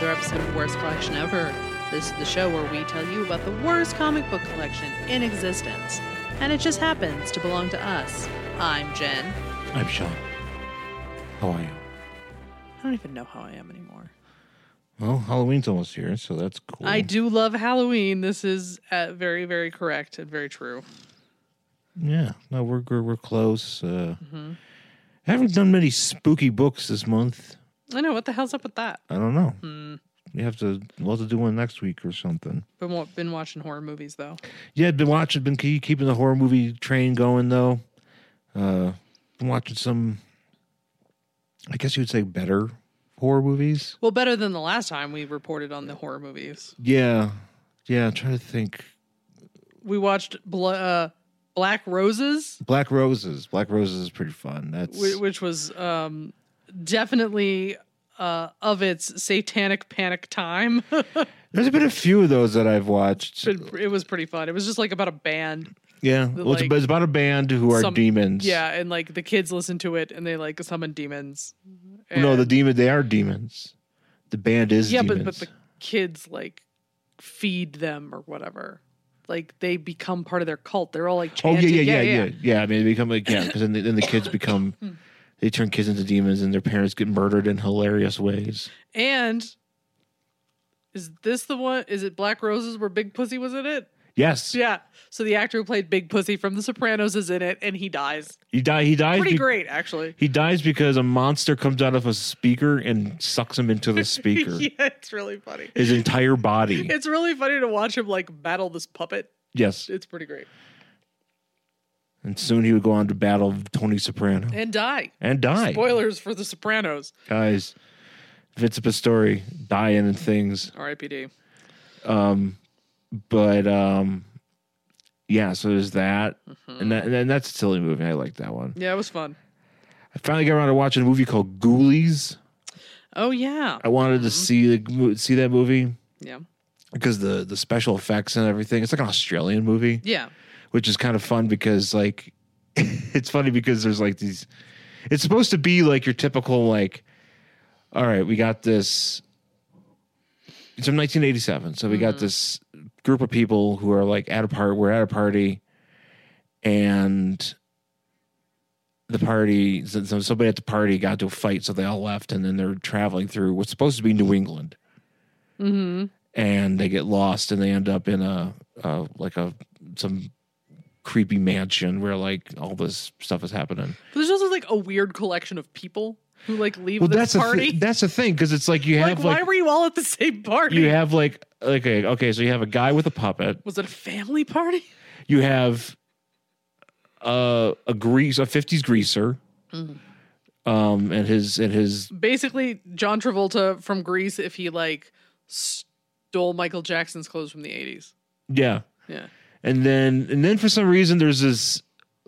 episode of Worst Collection Ever. This is the show where we tell you about the worst comic book collection in existence. And it just happens to belong to us. I'm Jen. I'm Sean. How are you? I don't even know how I am anymore. Well, Halloween's almost here, so that's cool. I do love Halloween. This is very, very correct and very true. Yeah, no, we're close. Haven't done many spooky books this month. I know. What the hell's up with that? I don't know. We'll have to do one next week or something. Been watching horror movies, though. Yeah, been keeping the horror movie train going, though. Been watching some, I guess you would say, better horror movies. Well, better than the last time we reported on the horror movies. Yeah, I'm trying to think. We watched Black Roses. Black Roses. Black Roses is pretty fun. Which was definitely of its satanic panic time. There's been a few of those that I've watched. It was pretty fun. It was just like about a band. Yeah, well, it's about a band who are demons. Yeah, and like the kids listen to it and they like summon demons. No, they are demons. The band is demons. Yeah, but the kids like feed them or whatever. Like they become part of their cult. They're all like chanting. Yeah. I mean, they become like because then the kids become. They turn kids into demons, and their parents get murdered in hilarious ways. And is this the one? Is it Black Roses where Big Pussy was in it? Yes. Yeah. So the actor who played Big Pussy from The Sopranos is in it, and he dies. He dies. Pretty great, actually. He dies because a monster comes out of a speaker and sucks him into the speaker. Yeah, it's really funny. His entire body. It's really funny to watch him like battle this puppet. Yes. It's pretty great. And soon he would go on to battle Tony Soprano. And die. Spoilers for The Sopranos. Guys, Vince Pastore dying and things. R.I.P.D. Yeah, so there's that. And that's a silly movie. I like that one. Yeah, it was fun. I finally got around to watching a movie called Ghoulies. Oh, yeah. I wanted to see that movie. Yeah. Because the special effects and everything. It's like an Australian movie. Yeah. Which is kind of fun because like it's funny because there's like these. It's supposed to be like your typical like. All right, we got this. It's from 1987, so we got this group of people who are like we're at a party, and the party. So somebody at the party got into a fight, so they all left, and then they're traveling through what's supposed to be New England. Mm-hmm. And they get lost, and they end up in some creepy mansion where like all this stuff is happening. But there's also like a weird collection of people who like leave this party. That's the thing, because it's like you have why were you all at the same party? You have like okay, so you have a guy with a puppet. Was it a family party? You have a 50s greaser. And his basically John Travolta from Grease if he like stole Michael Jackson's clothes from the 80s. Yeah. Yeah. And then for some reason there's this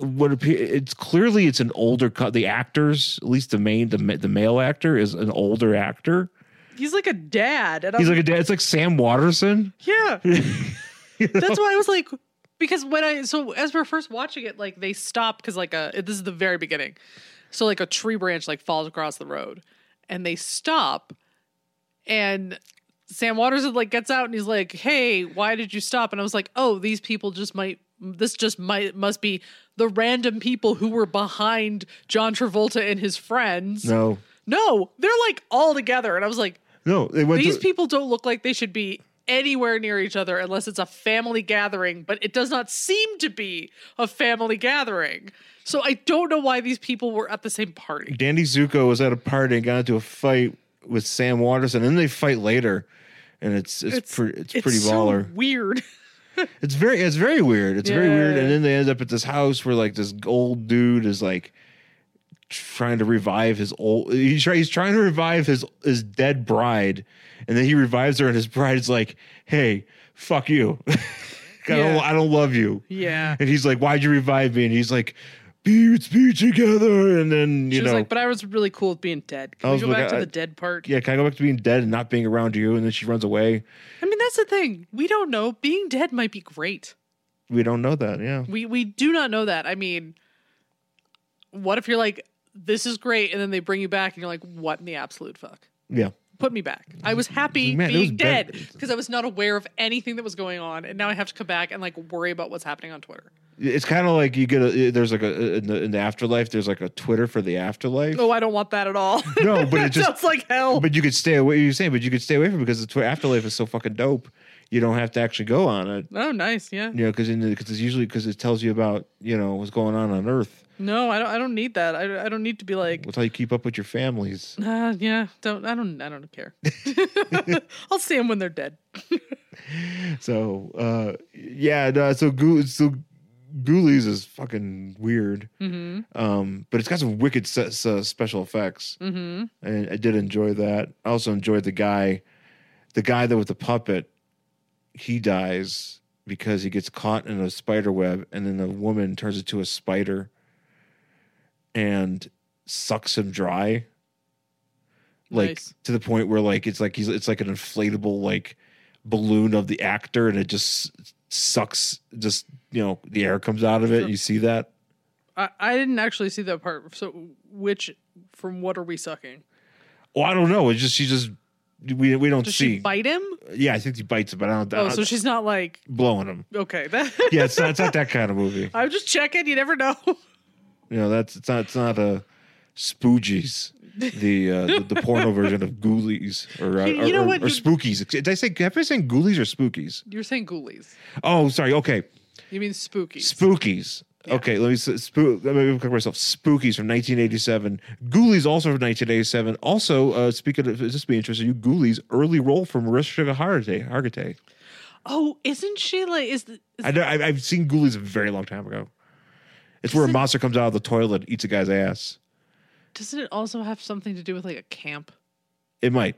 it's an older cut. The actors, at least the male actor is an older actor. He's like a dad. He's like a dad. It's like Sam Waterston. Yeah. That's why I was like, because as we're first watching it, like they stop because like this is the very beginning. So like a tree branch like falls across the road and they stop and Sam Waterston like gets out and he's like, "Hey, why did you stop?" And I was like, "Oh, these people must be the random people who were behind John Travolta and his friends." No, they're like all together. And I was like, "No, these people don't look like they should be anywhere near each other unless it's a family gathering, but it does not seem to be a family gathering. So I don't know why these people were at the same party." Danny Zuko was at a party and got into a fight with Sam Waterston, and then they fight later. And it's pretty baller. So weird. It's very weird. It's very weird. And then they end up at this house where like this old dude is like trying to revive he's trying to revive his dead bride, and then he revives her, and his bride is like, "Hey, fuck you. I don't love you." Yeah. And he's like, "Why'd you revive me?" And he's like, be together. And then she was like, "But I was really cool with being dead. Can we go back to the dead part?" Yeah, can I go back to being dead and not being around you? And then she runs away. I mean, that's the thing. We don't know. Being dead might be great. We don't know that, yeah. We do not know that. I mean, what if you're like, this is great, and then they bring you back and you're like, what in the absolute fuck? Yeah. put me back. I was happy Man, it was being dead because I was not aware of anything that was going on, and now I have to come back and like worry about what's happening on Twitter. It's kind of like you get there's like in the afterlife. There's like a Twitter for the afterlife. Oh, I don't want that at all. No, but it just sounds like hell. But you could stay away. You're saying, but you could stay away from it because the afterlife is so fucking dope. You don't have to actually go on it. Oh, nice, yeah. You know, because it's usually because it tells you about what's going on Earth. No, I don't need that. I don't need to be like. That's how you keep up with your families. Yeah, I don't care. I'll see them when they're dead. So Ghoulies is fucking weird. But it's got some wicked special effects. And I did enjoy that. I also enjoyed the guy that with the puppet. He dies because he gets caught in a spider web, and then the woman turns into a spider and sucks him dry. Like Nice. to the point where like it's like an inflatable like balloon of the actor, and it just sucks. Just the air comes out of it. You see that? I didn't actually see that part. So from what are we sucking? Oh, I don't know. It's just we don't Does see. she bite him? Yeah, I think he bites him, but I don't. So she's not like blowing him. okay. Yeah, it's not that kind of movie. I'm just checking. You never know. It's not a Spoogies, the porno version of Ghoulies or You know what? or Spookies. Did I say? Have I saying Ghoulies or Spookies? You're saying ghoulies. Oh, sorry. Okay, You mean spooky? Spookies. Yeah. Okay, let me correct myself. Spookies from 1987. Ghoulies also from 1987. Also, speaking of this, be interesting. You Ghoulies early role from Marissa Hargitay. Oh, isn't she like? I've seen Ghoulies a very long time ago. It's where a monster comes out of the toilet and eats a guy's ass. Doesn't it also have something to do with like a camp? It might.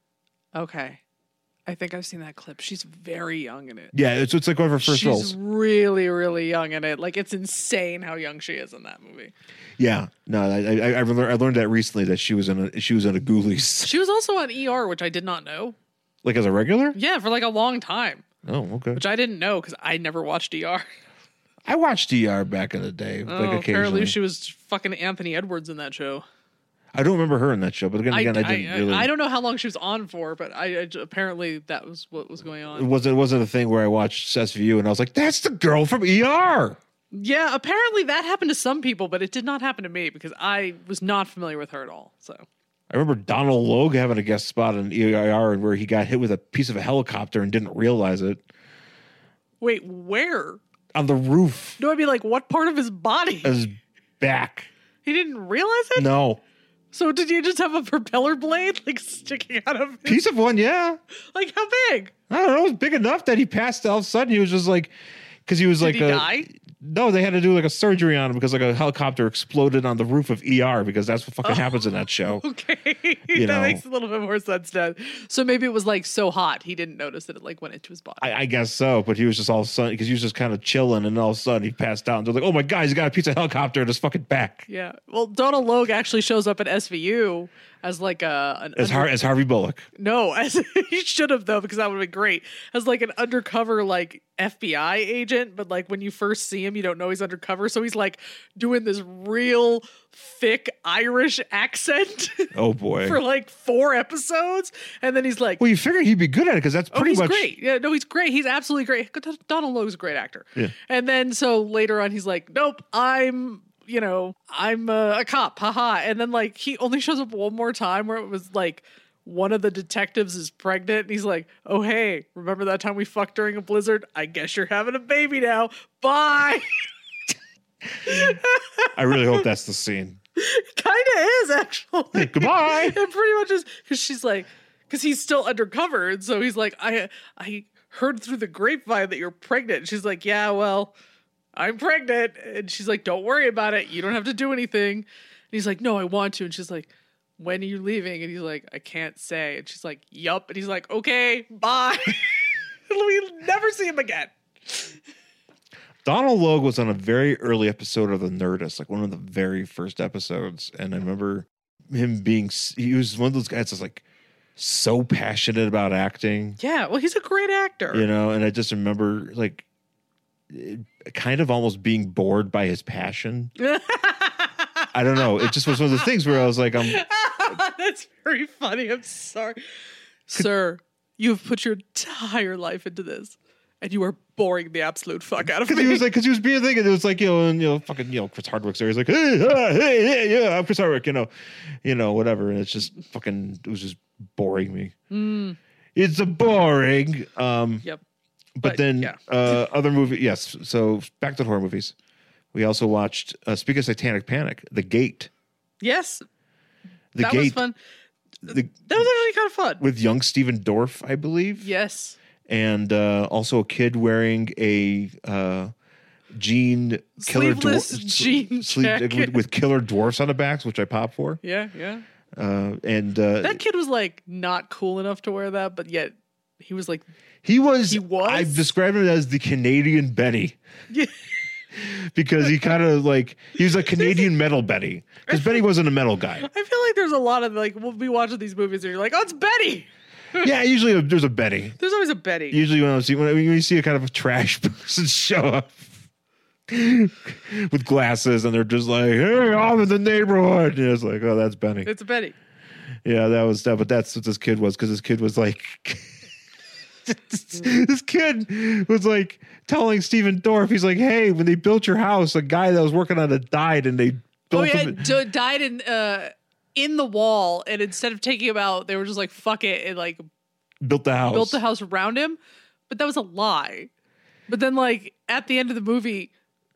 Okay. I think I've seen that clip. She's very young in it. Yeah, it's like one of her first She's roles. really, really young in it. Like, it's insane how young she is in that movie. Yeah, no, I learned that recently that she was in a Ghoulies. She was also on ER, which I did not know. Like as a regular? Yeah, for like a long time. Oh, okay. Which I didn't know because I never watched ER. I watched ER back in the day, like occasionally. Apparently she was fucking Anthony Edwards in that show. I don't remember her in that show, but again, I didn't really. I don't know how long she was on for, but apparently that was what was going on. It wasn't a thing where I watched SVU and I was like, "That's the girl from ER." Yeah, apparently that happened to some people, but it did not happen to me because I was not familiar with her at all. So I remember Donald Logue having a guest spot in ER where he got hit with a piece of a helicopter and didn't realize it. wait, where? On the roof. No, I mean like what part of his body? His back. He didn't realize it? No. So did you just have a propeller blade like sticking out of his, Piece of one, yeah. like how big? I don't know. It was big enough that he passed. All of a sudden, he was just like, because he was Did like, he die? No, they had to do like a surgery on him because like a helicopter exploded on the roof of ER because that's what fucking happens in that show. Okay. You that know. makes a little bit more sense now. So maybe it was like so hot he didn't notice that it like went into his body. I guess so, but he was just all of a sudden because he was just kind of chilling, and all of a sudden he passed out, and they're like, "Oh my god, he's got a piece of helicopter in his fucking back." Yeah. Well, Donald Logue actually shows up at SVU as like As Harvey Bullock. No, as he should have though, because that would have been great. As like an undercover like FBI agent, but like when you first see him, you don't know he's undercover, so he's like doing this real thick Irish accent. Oh boy. For like 4 episodes, and then he's like, Well, you figured he'd be good at it because that's pretty he's much great. Yeah, no, he's great. He's absolutely great. Donald Logue's a great actor. Yeah. And then so later on, he's like, nope, I'm a cop, haha. And then like he only shows up one more time where it was like one of the detectives is pregnant, and he's like, oh hey, remember that time we fucked during a blizzard? I guess you're having a baby now. Bye. I really hope that's the scene. Kind of is actually. Goodbye. It pretty much is because she's like, because he's still undercover, and so he's like, I heard through the grapevine that you're pregnant. And she's like, yeah, well, I'm pregnant, and she's like, don't worry about it. You don't have to do anything. And he's like, no, I want to. And she's like, when are you leaving? And he's like, I can't say. And she's like, yup. And he's like, okay, bye. We never see him again. Donald Logue was on a very early episode of The Nerdist, like one of the very first episodes. And I remember him he was one of those guys that's like so passionate about acting. Yeah, well, he's a great actor. And I just remember like kind of almost being bored by his passion. I don't know. It just was one of those things where I was like, That's very funny. I'm sorry. Sir, you have put your entire life into this, and you are boring the absolute fuck out of me. Because he was being thinking, it was like, fucking, Chris Hardwick's there. He's like, hey, I'm Chris Hardwick, whatever. And it's just fucking, it was just boring me. It's a boring. Yep. But then yeah. Other movie, yes. So back to horror movies. We also watched, speaking of Satanic Panic, The Gate. Yes. The that Gate. was fun. That was actually kind of fun. With young Steven Dorff, I believe. Yes. And also a kid wearing a jean killer sleeveless jean jacket with killer dwarfs on the backs, which I pop for. Yeah, yeah. And that kid was like not cool enough to wear that, but yet he was like he was. I've described him as the Canadian Benny. Yeah. Because he kind of like he was a Canadian metal Benny. Because Benny wasn't a metal guy. I feel like there's a lot of like we'll be watching these movies and you're like, oh, it's Betty. Yeah, usually there's a Betty. There's always a Betty. Usually when you see a kind of a trash person show up with glasses and they're just like, hey, I'm in the neighborhood. And it's like, oh, that's Benny. It's a Betty. Yeah, that was that. But that's what this kid was, because this kid was like, this kid was like telling Steven Dorff, he's like, hey, when they built your house, a guy that was working on it died, and they built died in the wall, and instead of taking him out, they were just like, fuck it, and like built the house around him. But that was a lie. But then like at the end of the movie,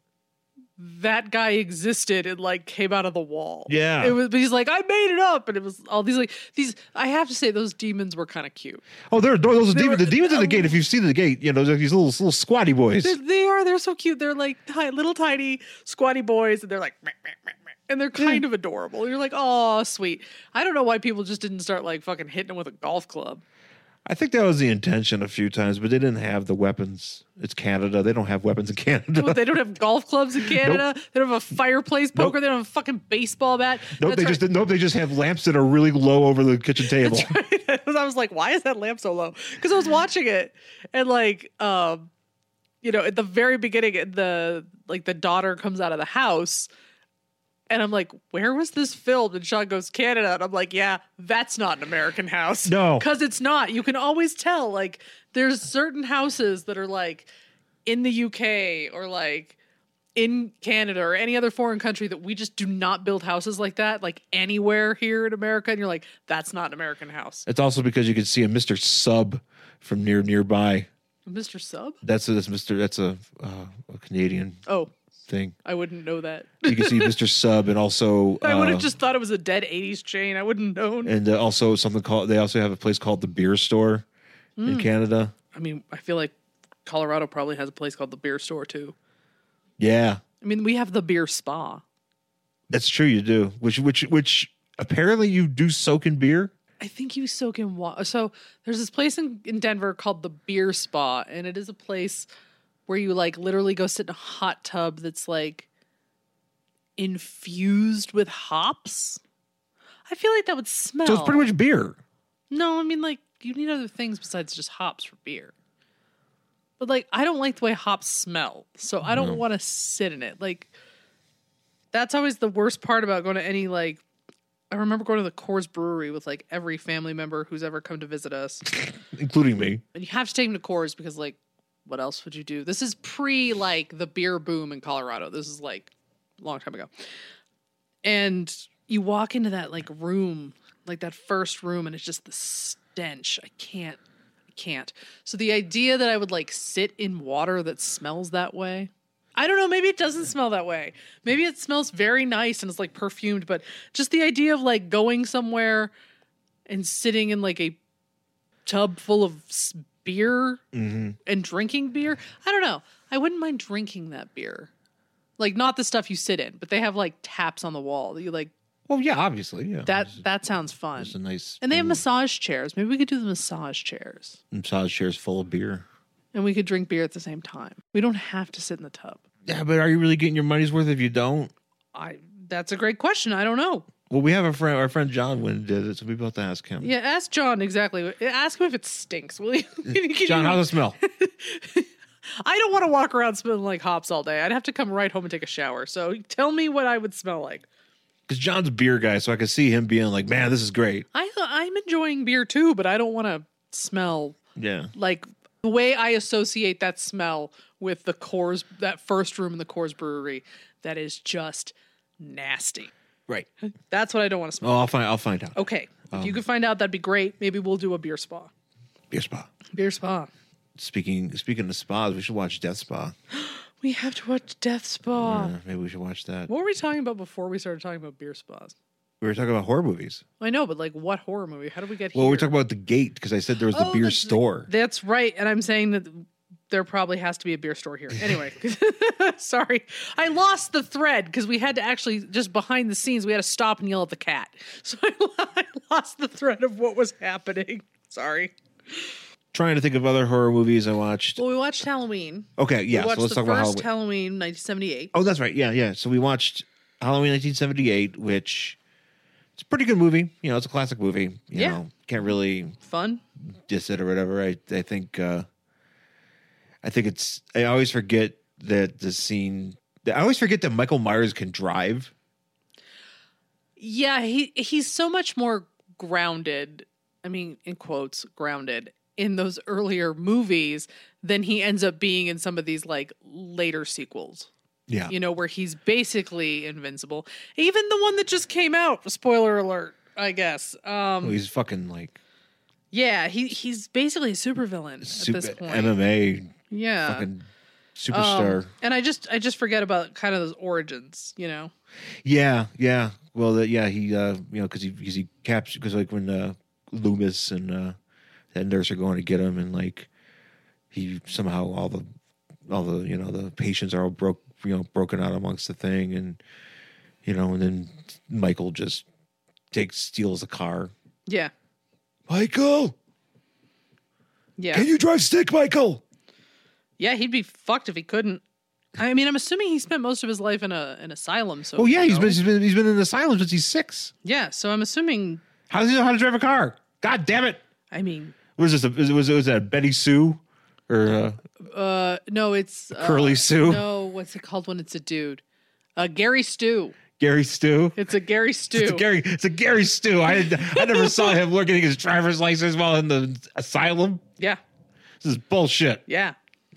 that guy existed and like came out of the wall. Yeah. But he's like, I made it up. And it was all these I have to say those demons were kind of cute. Oh, those demons. The demons in the gate, if you've seen the gate, there's like these little squatty boys. They're so cute. They're like little tiny squatty boys, and they're like meh, meh, meh, meh. And they're kind of adorable. You're like, oh, sweet. I don't know why people just didn't start like fucking hitting them with a golf club. I think that was the intention a few times, but they didn't have the weapons. It's Canada. They don't have weapons in Canada. They don't have golf clubs in Canada. Nope. They don't have a fireplace poker. Nope. They don't have a fucking baseball bat. Nope. They just have lamps that are really low over the kitchen table. That's right. I was like, why is that lamp so low? Because I was watching it and like, at the very beginning, the daughter comes out of the house. And I'm like, where was this filmed? And Sean goes, Canada. And I'm like, yeah, that's not an American house. No. Because it's not. You can always tell. Like, there's certain houses that are like in the UK or like in Canada or any other foreign country that we just do not build houses like that, like anywhere here in America. And you're like, that's not an American house. It's also because you can see a Mr. Sub from nearby. Mr. Sub? That's a Canadian. Oh. Thing. I wouldn't know that. You can see Mr. Sub, and also I would have just thought it was a dead 80s chain. I wouldn't known. And also they also have a place called the Beer Store in Canada. I mean, I feel like Colorado probably has a place called the Beer Store too. Yeah. I mean, we have the Beer Spa. That's true, you do. Which apparently you do soak in beer. I think you soak in water. So there's this place in Denver called the Beer Spa, and it is a place where you like literally go sit in a hot tub that's like infused with hops. I feel like that would smell. So it's pretty much beer. No, I mean like you need other things besides just hops for beer. But like I don't like the way hops smell, so I don't want to sit in it. Like that's always the worst part about going to any like. I remember going to the Coors Brewery with like every family member who's ever come to visit us, including me. And you have to take them to Coors because like. What else would you do? This is pre like the beer boom in Colorado. This is like a long time ago. And you walk into that like room, like that first room, and it's just the stench. I can't. So the idea that I would like sit in water that smells that way. I don't know. Maybe it doesn't smell that way. Maybe it smells very nice and it's like perfumed, but just the idea of like going somewhere and sitting in like a tub full of beer and drinking beer. I don't know. I wouldn't mind drinking that beer. Like not the stuff you sit in, but they have like taps on the wall that you like. Well, yeah, obviously, yeah. That sounds fun. It's a nice. And they have massage chairs. Maybe we could do the massage chairs. Massage chairs full of beer. And we could drink beer at the same time. We don't have to sit in the tub. Yeah, but are you really getting your money's worth if you don't? That's a great question. I don't know. Well, we have our friend John when did it, so we both ask him. Yeah, ask John exactly. Ask him if it stinks, will you? John, how does it smell? I don't want to walk around smelling like hops all day. I'd have to come right home and take a shower. So tell me what I would smell like. because John's a beer guy, so I could see him being like, "Man, this is great." I'm enjoying beer too, but I don't want to smell Yeah, like the way I associate that smell with the Coors, that first room in the Coors Brewery. That is just nasty. right. That's what I don't want to smell. Oh, I'll find out. Okay, if you could find out, that'd be great. Maybe we'll do a beer spa. Beer spa. Beer spa. Speaking of spas, we should watch Death Spa. We have to watch Death Spa. Maybe we should watch that. What were we talking about before we started talking about beer spas? We were talking about horror movies. I know, but like what horror movie? How did we get here? Well, we're talking about The Gate because I said there was the beer store. That's right. And I'm saying that there probably has to be a beer store here. Anyway, sorry. I lost the thread because we had to actually, just behind the scenes, we had to stop and yell at the cat. So I lost the thread of what was happening. Sorry. Trying to think of other horror movies I watched. Well, we watched Halloween. Okay, yeah. We watched So let's the talk about first Halloween. Halloween, 1978. Oh, that's right. Yeah. So we watched Halloween 1978, which it's a pretty good movie. You know, it's a classic movie. You Yeah. know, can't really Fun. diss it or whatever. I think it's. I always forget that the scene. I always forget that Michael Myers can drive. Yeah, he's so much more grounded. I mean, in quotes, grounded in those earlier movies than he ends up being in some of these like later sequels. Yeah. You know, where he's basically invincible. Even the one that just came out, spoiler alert, I guess. Well, he's fucking like Yeah, he's basically a supervillain at this point. MMA Yeah. fucking superstar. And I just forget about kind of those origins, you know. Yeah. Well, he you know because he captured because like when Loomis and that nurse are going to get him and like he somehow all the you know the patients are all broken out amongst the thing and you know and then Michael just steals a car. Yeah. Michael, Yeah. can you drive stick, Michael? Yeah, he'd be fucked if he couldn't. I mean, I'm assuming he spent most of his life in an asylum. So Oh yeah, you he's know. been in an asylum since he's 6. Yeah, so I'm assuming. How does he know how to drive a car? God damn it! I mean, Was this was that Betty Sue or no, it's Curly Sue? No, what's it called when it's a dude? Gary Stu. Gary Stu? It's a Gary Stu. It's a Gary Stu. I never saw him getting his driver's license while in the asylum. Yeah, This is bullshit. yeah.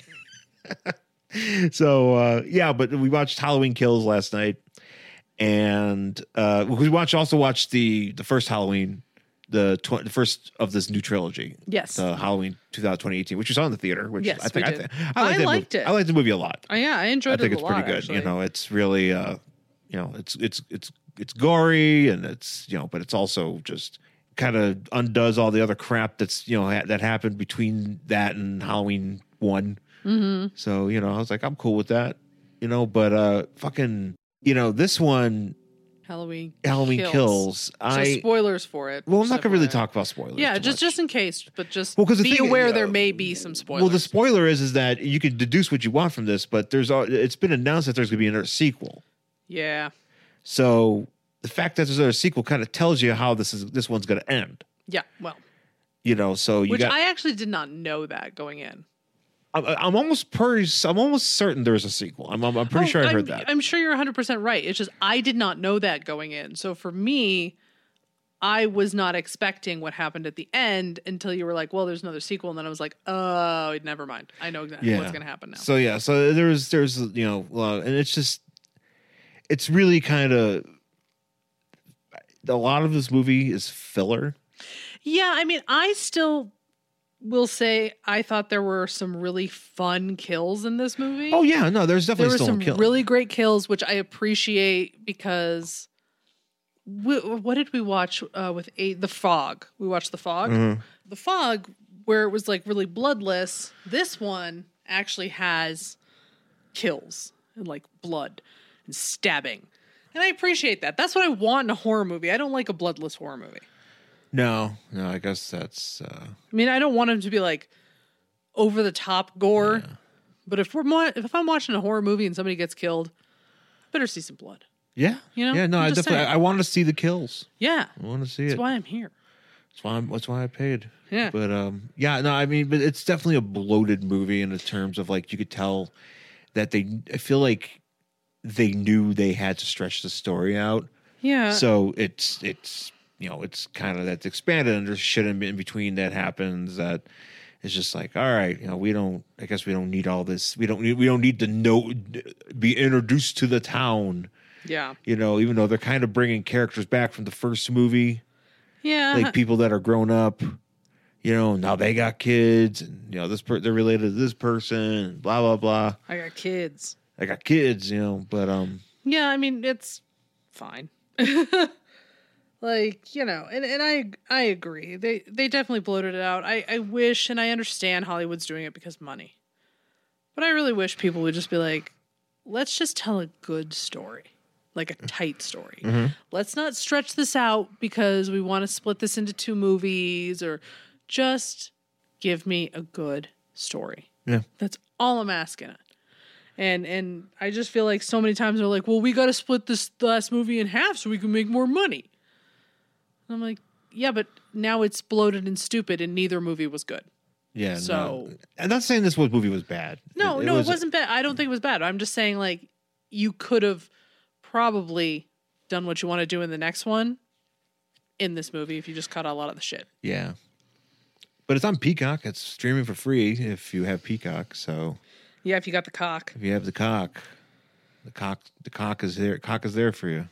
So yeah, but we watched Halloween Kills last night, and we also watched the first Halloween, the first of this new trilogy. Yes. Halloween 2018, which we saw in the theater. Which Yes, I think we did. I liked it. I liked the movie a lot. Yeah, I enjoyed I think it it's a lot. pretty good. Actually. You know, it's really you know, it's gory and it's you know, but it's also just kind of undoes all the other crap that's you know that happened between that and Halloween 1. Mm-hmm. So you know, I was like, I'm cool with that. You know, but fucking you know, this one Halloween Kills. So spoilers for it. Well, I'm not gonna really FYI. talk about spoilers. Yeah, too just much. in case, but just Well, 'cause the be thing- aware there may be some spoilers. Well, the spoiler is that you can deduce what you want from this, but it's been announced that there's going to be another sequel. Yeah, So the fact that there's another sequel kind of tells you how this one's going to end. yeah. Well, You know, so you which got. I actually did not know that going in. I'm almost certain there's a sequel. I'm pretty sure I heard that. I'm sure you're 100% right. It's just I did not know that going in. So for me, I was not expecting what happened at the end until you were like, "Well, there's another sequel," and then I was like, "Oh, never mind. I know exactly what's going to happen now." So yeah, so there's you know, and it's really kind of a lot of this movie is filler. Yeah, I mean, I still will say I thought there were some really fun kills in this movie. Oh yeah, no, there's there definitely were still some a kill. really great kills, which I appreciate because what did we watch with The Fog? We watched The Fog. Mm-hmm. The Fog, where it was like really bloodless. This one actually has kills and like blood and stabbing, and I appreciate that. That's what I want in a horror movie. I don't like a bloodless horror movie. No, I guess that's. I mean, I don't want them to be like over the top gore, but if I'm watching a horror movie and somebody gets killed, better see some blood. Yeah, You know? yeah, no, I'm I just definitely, saying. I want to see the kills. Yeah, I want to see that's it. why I'm here. That's why I paid. Yeah. But yeah, no, I mean, but it's definitely a bloated movie in the terms of like you could tell that I feel like they knew they had to stretch the story out Yeah. So it's it's kind of that's expanded, and there's shit in between that happens that is just like, all right, I guess we don't need all this. We don't need to be introduced to the town. Yeah. Even though they're kind of bringing characters back from the first movie, Yeah. like people that are grown up. Now they got kids, and they're related to this person, and blah blah blah. I got kids. But Yeah, I mean, it's fine. Like, and I agree. They definitely bloated it out. I wish, and I understand Hollywood's doing it because money. But I really wish people would just be like, let's just tell a good story. Like a tight story. Mm-hmm. Let's not stretch this out because we want to split this into 2 movies, or just give me a good story. Yeah. That's all I'm asking. And I just feel like so many times they're like, well, we got to split this last movie in half so we can make more money. And I'm like, yeah, but now it's bloated and stupid, and neither movie was good. Yeah. So no. I'm not saying this movie was bad. No, it wasn't bad. I don't think it was bad. I'm just saying, like, you could have probably done what you want to do in the next one in this movie if you just cut out a lot of the shit. Yeah. But it's on Peacock. It's streaming for free if you have Peacock. So yeah, if you got the cock. If you have the cock is there. Cock is there for you.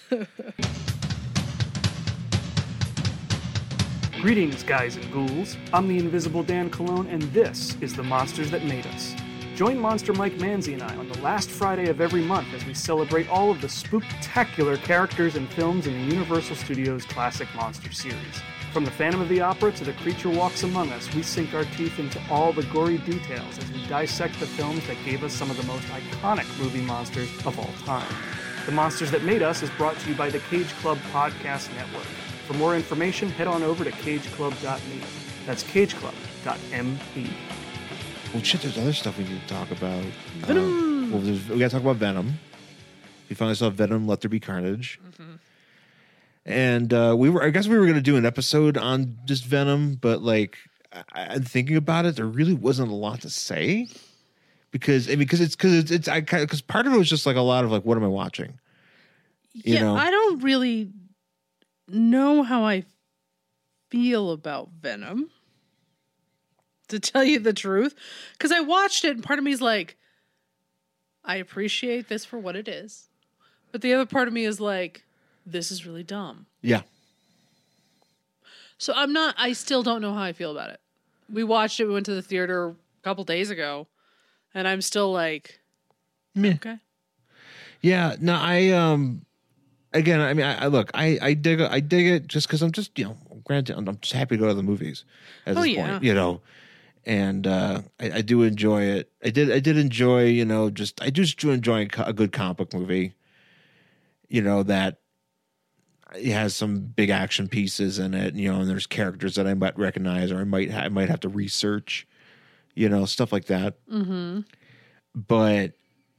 Greetings, guys and ghouls. I'm the Invisible Dan Colon, and this is The Monsters That Made Us. Join Monster Mike Manzi and I on the last Friday of every month as we celebrate all of the spooktacular characters and films in the Universal Studios classic monster series. From the Phantom of the Opera to The Creature Walks Among Us, we sink our teeth into all the gory details as we dissect the films that gave us some of the most iconic movie monsters of all time. The Monsters That Made Us is brought to you by the Cage Club Podcast Network. For more information, head on over to cageclub.me. That's cageclub.me. Well, shit, there's other stuff we need to talk about. Venom. We got to talk about Venom. We finally saw Venom, Let There Be Carnage. Mm-hmm. And I guess we were going to do an episode on just Venom, but like, I'm thinking about it, there really wasn't a lot to say because part of it was just like a lot of like, what am I watching? I don't really know how I feel about Venom, to tell you the truth, because I watched it and part of me is like, I appreciate this for what it is, but the other part of me is like, this is really dumb. Yeah. So I still don't know how I feel about it. We watched it, we went to the theater a couple days ago, and I'm still like, meh. Okay. Yeah, no, again, I mean, I dig it just because I'm just, granted, I'm just happy to go to the movies at this point, and I do enjoy it. I did enjoy, I just enjoy a good comic book movie, that it has some big action pieces in it, and there's characters that I might recognize or I might have to research, stuff like that. Mm-hmm. But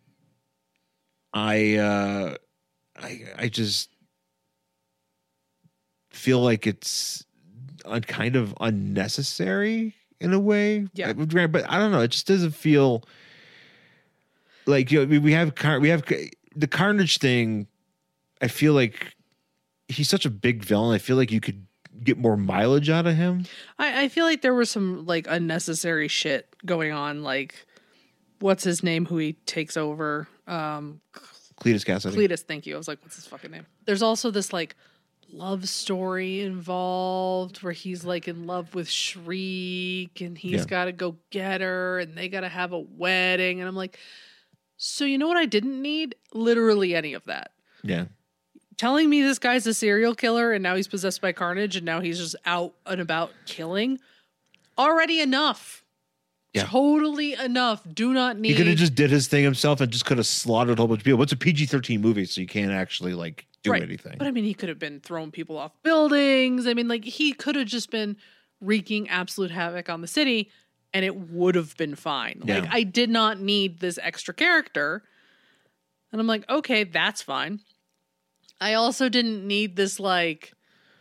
I just feel like it's kind of unnecessary in a way. Yeah. But I don't know. It just doesn't feel like, we have the Carnage thing. I feel like he's such a big villain. I feel like you could get more mileage out of him. I feel like there was some like unnecessary shit going on. Like, what's his name? Who he takes over? Cletus Cassidy. Cletus, thank you. I was like, what's his fucking name? There's also this like love story involved where he's like in love with Shriek and he's got to go get her and they got to have a wedding. And I'm like, so you know what I didn't need? Literally any of that. Yeah. Telling me this guy's a serial killer and now he's possessed by Carnage and now he's just out and about killing. Already enough. Yeah. Totally enough. Do not need. He could have just did his thing himself and just could have slaughtered a whole bunch of people. It's a PG-13 movie, so you can't actually like do anything. But I mean, he could have been throwing people off buildings. I mean, like he could have just been wreaking absolute havoc on the city and it would have been fine. Yeah. Like I did not need this extra character. And I'm like, okay, that's fine. I also didn't need this like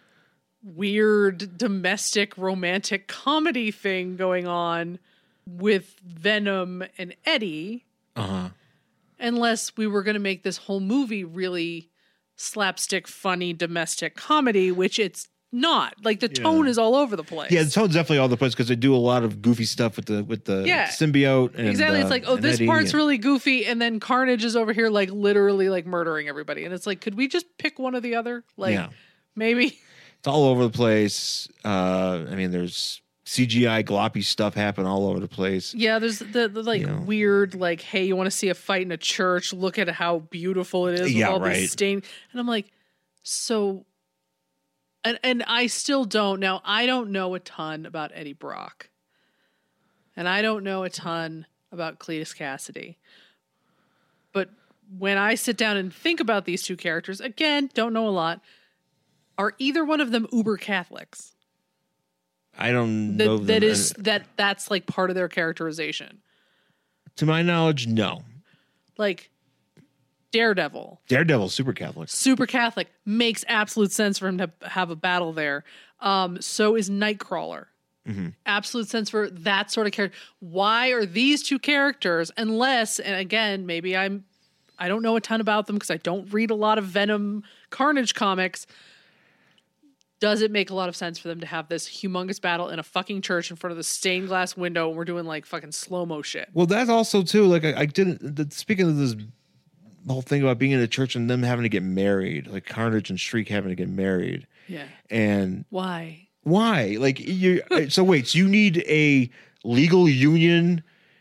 weird domestic romantic comedy thing going on with Venom and Eddie. Uh-huh. Unless we were going to make this whole movie really slapstick, funny domestic comedy, which it's not. Like the tone is all over the place. Yeah, the tone's definitely all over the place because they do a lot of goofy stuff with the symbiote. And, exactly. It's like, oh, this Eddie part's really goofy, and then Carnage is over here like literally like murdering everybody, and it's like, could we just pick one or the other? Like, maybe it's all over the place. I mean, there's CGI gloppy stuff happen all over the place. Yeah, there's the like weird like, hey, you want to see a fight in a church? Look at how beautiful it is with all these stains. And I'm like, so. And I still don't. Now, I don't know a ton about Eddie Brock. And I don't know a ton about Cletus Cassidy. But when I sit down and think about these two characters, again, don't know a lot. Are either one of them uber Catholics? I don't know. That's like part of their characterization. To my knowledge, no. Like Daredevil, super Catholic. Super Catholic. Makes absolute sense for him to have a battle there. So is Nightcrawler. Mm-hmm. Absolute sense for that sort of character. Why are these two characters, unless, and again, maybe I don't know a ton about them because I don't read a lot of Venom Carnage comics. Does it make a lot of sense for them to have this humongous battle in a fucking church in front of the stained glass window and we're doing like fucking slow-mo shit? Well, that's also too, like I didn't, speaking of this whole thing about being in a church and them having to get married, like Carnage and Shriek having to get married. Yeah. And why? Like so you need a legal union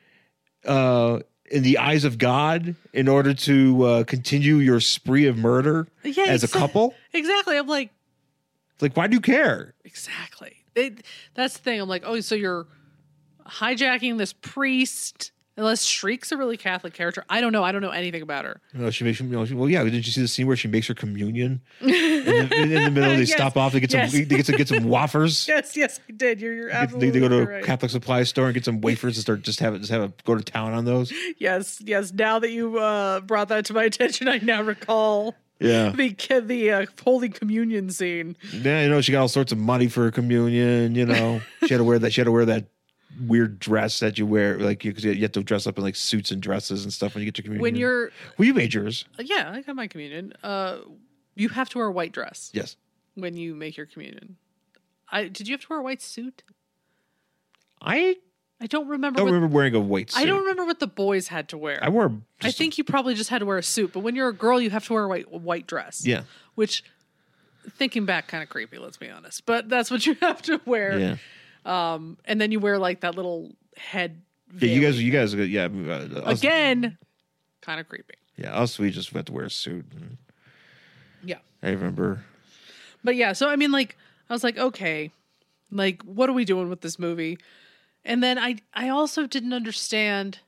in the eyes of God in order to continue your spree of murder as a couple? Exactly. I'm like, why do you care? Exactly. That's the thing. I'm like, oh, so you're hijacking this priest. Unless Shriek's a really Catholic character. I don't know. I don't know anything about her. No, she makes well, yeah. Didn't you see the scene where she makes her communion in the middle? They stop off. They get some wafers. Yes, I did. You're absolutely. They go to a right. Catholic supply store and get some wafers and start just have a go to town on those. Yes. Now that you brought that to my attention, I now recall. Yeah, the Holy Communion scene. Yeah, she got all sorts of money for her communion. She had to wear that. She had to wear that weird dress that you wear, like because you have to dress up in like suits and dresses and stuff when you get your communion. You made yours. Yeah, I got my communion. You have to wear a white dress. Yes. When you make your communion, did you have to wear a white suit? I don't remember. Remember wearing a white suit. I don't remember what the boys had to wear. I think you probably just had to wear a suit, but when you're a girl, you have to wear a white dress. Yeah. Which, thinking back, kind of creepy. Let's be honest, but that's what you have to wear. Yeah. And then you wear like that little head. Yeah, you guys, again, kind of creepy. Yeah, us we just had to wear a suit. Yeah, I remember. But yeah, so I mean, like, I was like, okay, like, what are we doing with this movie? And then I also didn't understand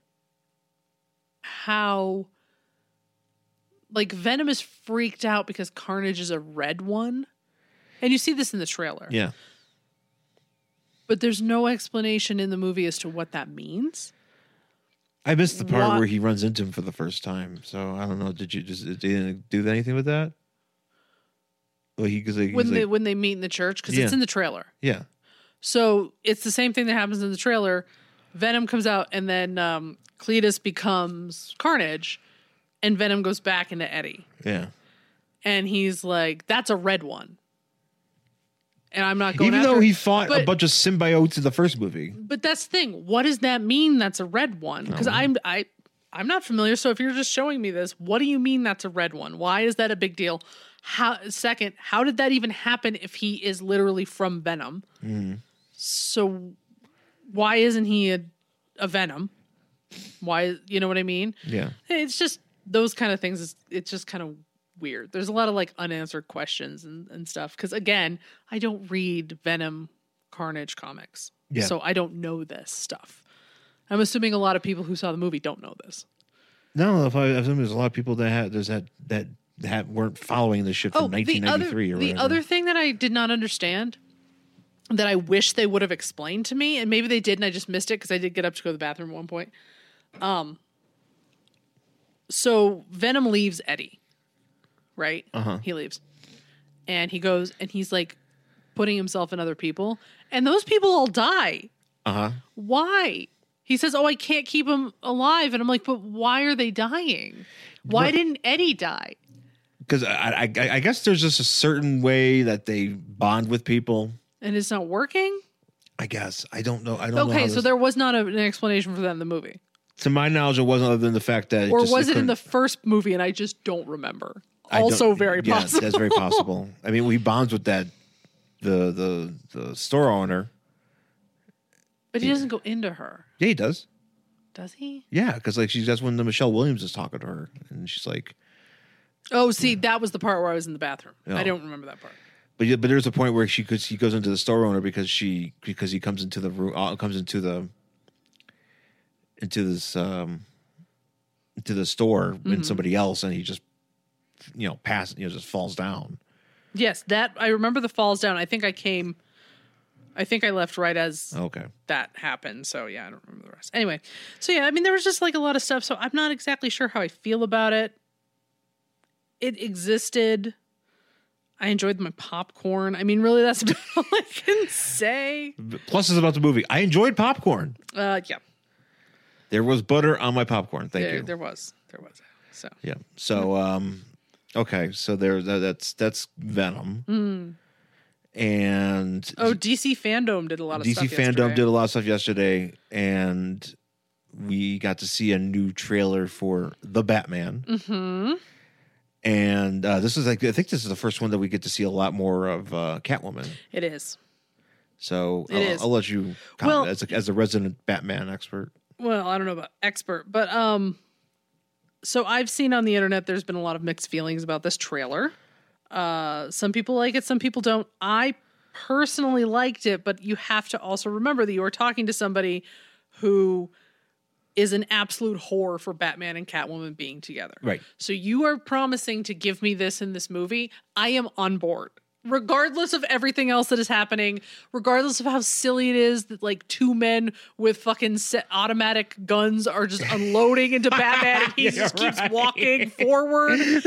how, like, Venom is freaked out because Carnage is a red one, and you see this in the trailer. Yeah. But there's no explanation in the movie as to what that means. I missed the part where he runs into him for the first time. So I don't know. Did you do anything with that? Well, when they meet in the church, because it's in the trailer. Yeah. So it's the same thing that happens in the trailer. Venom comes out, and then Cletus becomes Carnage, and Venom goes back into Eddie. Yeah. And he's like, "That's a red one." And I'm not going even after though he fought a bunch of symbiotes in the first movie. But that's the thing. What does that mean? That's a red one? Because I'm not familiar. So if you're just showing me this, what do you mean that's a red one? Why is that a big deal? How did that even happen if he is literally from Venom? Mm. So why isn't he a Venom? Why, you know what I mean? Yeah. It's just those kind of things. It's just kind of weird. There's a lot of like unanswered questions and stuff. Because again, I don't read Venom Carnage comics. Yeah. So I don't know this stuff. I'm assuming a lot of people who saw the movie don't know this. No, I assume there's a lot of people that weren't following this shit from 1993 or whatever. The other thing that I did not understand that I wish they would have explained to me, and maybe they did and I just missed it because I did get up to go to the bathroom at one point. So Venom leaves Eddie. Right? Uh-huh. He leaves. And he goes and he's like putting himself in other people. And those people all die. Uh-huh. Why? He says, I can't keep him alive. And I'm like, but why are they dying? Why didn't Eddie die? because I guess there's just a certain way that they bond with people. And it's not working? I guess. I don't know. I don't know. Okay, so there was not an explanation for that in the movie. To my knowledge, it wasn't, other than the fact that... Or was it in the very movie and I just don't remember? Also very possible. Yeah, that's very possible. I mean, he bonds with that, the store owner. But he doesn't go into her. Yeah, he does. Does he? Yeah, because that's when the Michelle Williams is talking to her. And she's like... Oh, see, that was the part where I was in the bathroom. Oh. I don't remember that part. But there's a point where he goes into the store owner because he comes into the room, into the store and somebody else, and he just just falls down. Yes, that I remember the falls down. I think I left right as that happened. So yeah, I don't remember the rest. Anyway, so yeah, I mean there was just like a lot of stuff. So I'm not exactly sure how I feel about it. It existed. I enjoyed my popcorn. I mean, really, that's all I can say. Pluses about the movie. I enjoyed popcorn. Yeah. There was butter on my popcorn. Thank you. There was. So yeah. So okay. So that's Venom. And DC Fandom did a lot of stuff DC Fandom did a lot of stuff yesterday, and we got to see a new trailer for The Batman. Mm-hmm. And this is I think this is the first one that we get to see a lot more of Catwoman. It is. So I'll let you comment as a resident Batman expert. Well, I don't know about expert, but so I've seen on the internet there's been a lot of mixed feelings about this trailer. Some people like it, some people don't. I personally liked it, but you have to also remember that you are talking to somebody who is an absolute whore for Batman and Catwoman being together. Right. So you are promising to give me this in this movie. I am on board. Regardless of everything else that is happening, regardless of how silly it is that like two men with fucking automatic guns are just unloading into Batman and he just keeps walking forward. What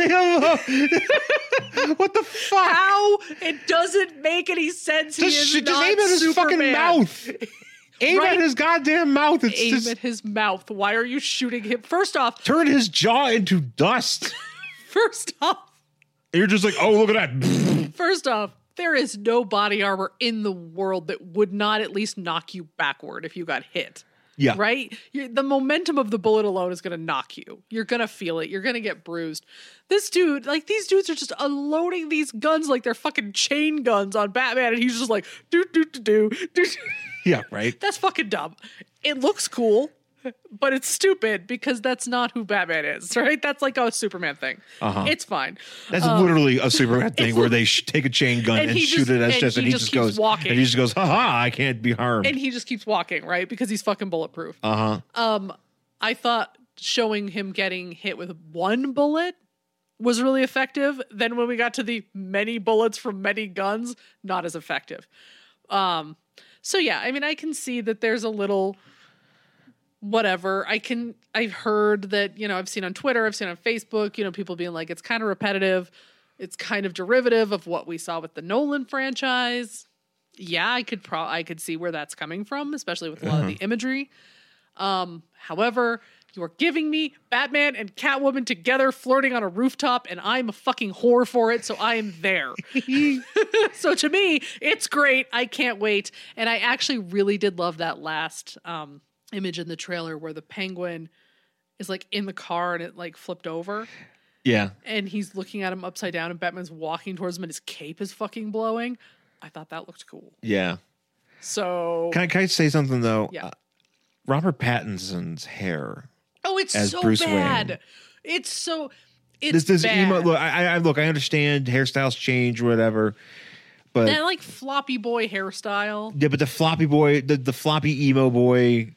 the fuck? How? It doesn't make any sense. Just aim not at his Superman. fucking mouth. Aim at his goddamn mouth. Aim at his mouth. Why are you shooting him? First off, turn his jaw into dust. First off, and you're just like, oh, look at that. First off, there is no body armor in the world that would not at least knock you backward if you got hit. Yeah. Right? The momentum of the bullet alone is going to knock you. You're going to feel it. You're going to get bruised. This dude, like these dudes are just unloading these guns like they're fucking chain guns on Batman. And he's just like, do. Yeah, right. That's fucking dumb. It looks cool, but it's stupid because that's not who Batman is, right? That's like a Superman thing. Uh-huh. It's fine. That's literally a Superman thing where they take a chain gun and shoot it at chest, and he just goes walking. And he just goes, haha, I can't be harmed. And he just keeps walking, right? Because he's fucking bulletproof. Uh-huh. I thought showing him getting hit with one bullet was really effective. Then when we got to the many bullets from many guns, not as effective. So yeah, I mean, I can see that there's a little whatever. I've heard that, I've seen on Twitter, I've seen on Facebook, people being like, it's kind of repetitive. It's kind of derivative of what we saw with the Nolan franchise. Yeah, I could see where that's coming from, especially with a lot of the imagery. However, you are giving me Batman and Catwoman together flirting on a rooftop, and I'm a fucking whore for it, so I am there. So to me, it's great. I can't wait. And I actually really did love that last image in the trailer where the Penguin is like in the car and it like flipped over. Yeah. And he's looking at him upside down and Batman's walking towards him and his cape is fucking blowing. I thought that looked cool. Yeah. So Can I say something though? Yeah. Robert Pattinson's hair. Oh, it's as so Bruce bad. Wayne. It's this bad. emo look. I understand hairstyles change or whatever, but that like floppy boy hairstyle. Yeah, but the floppy boy, the floppy emo boy,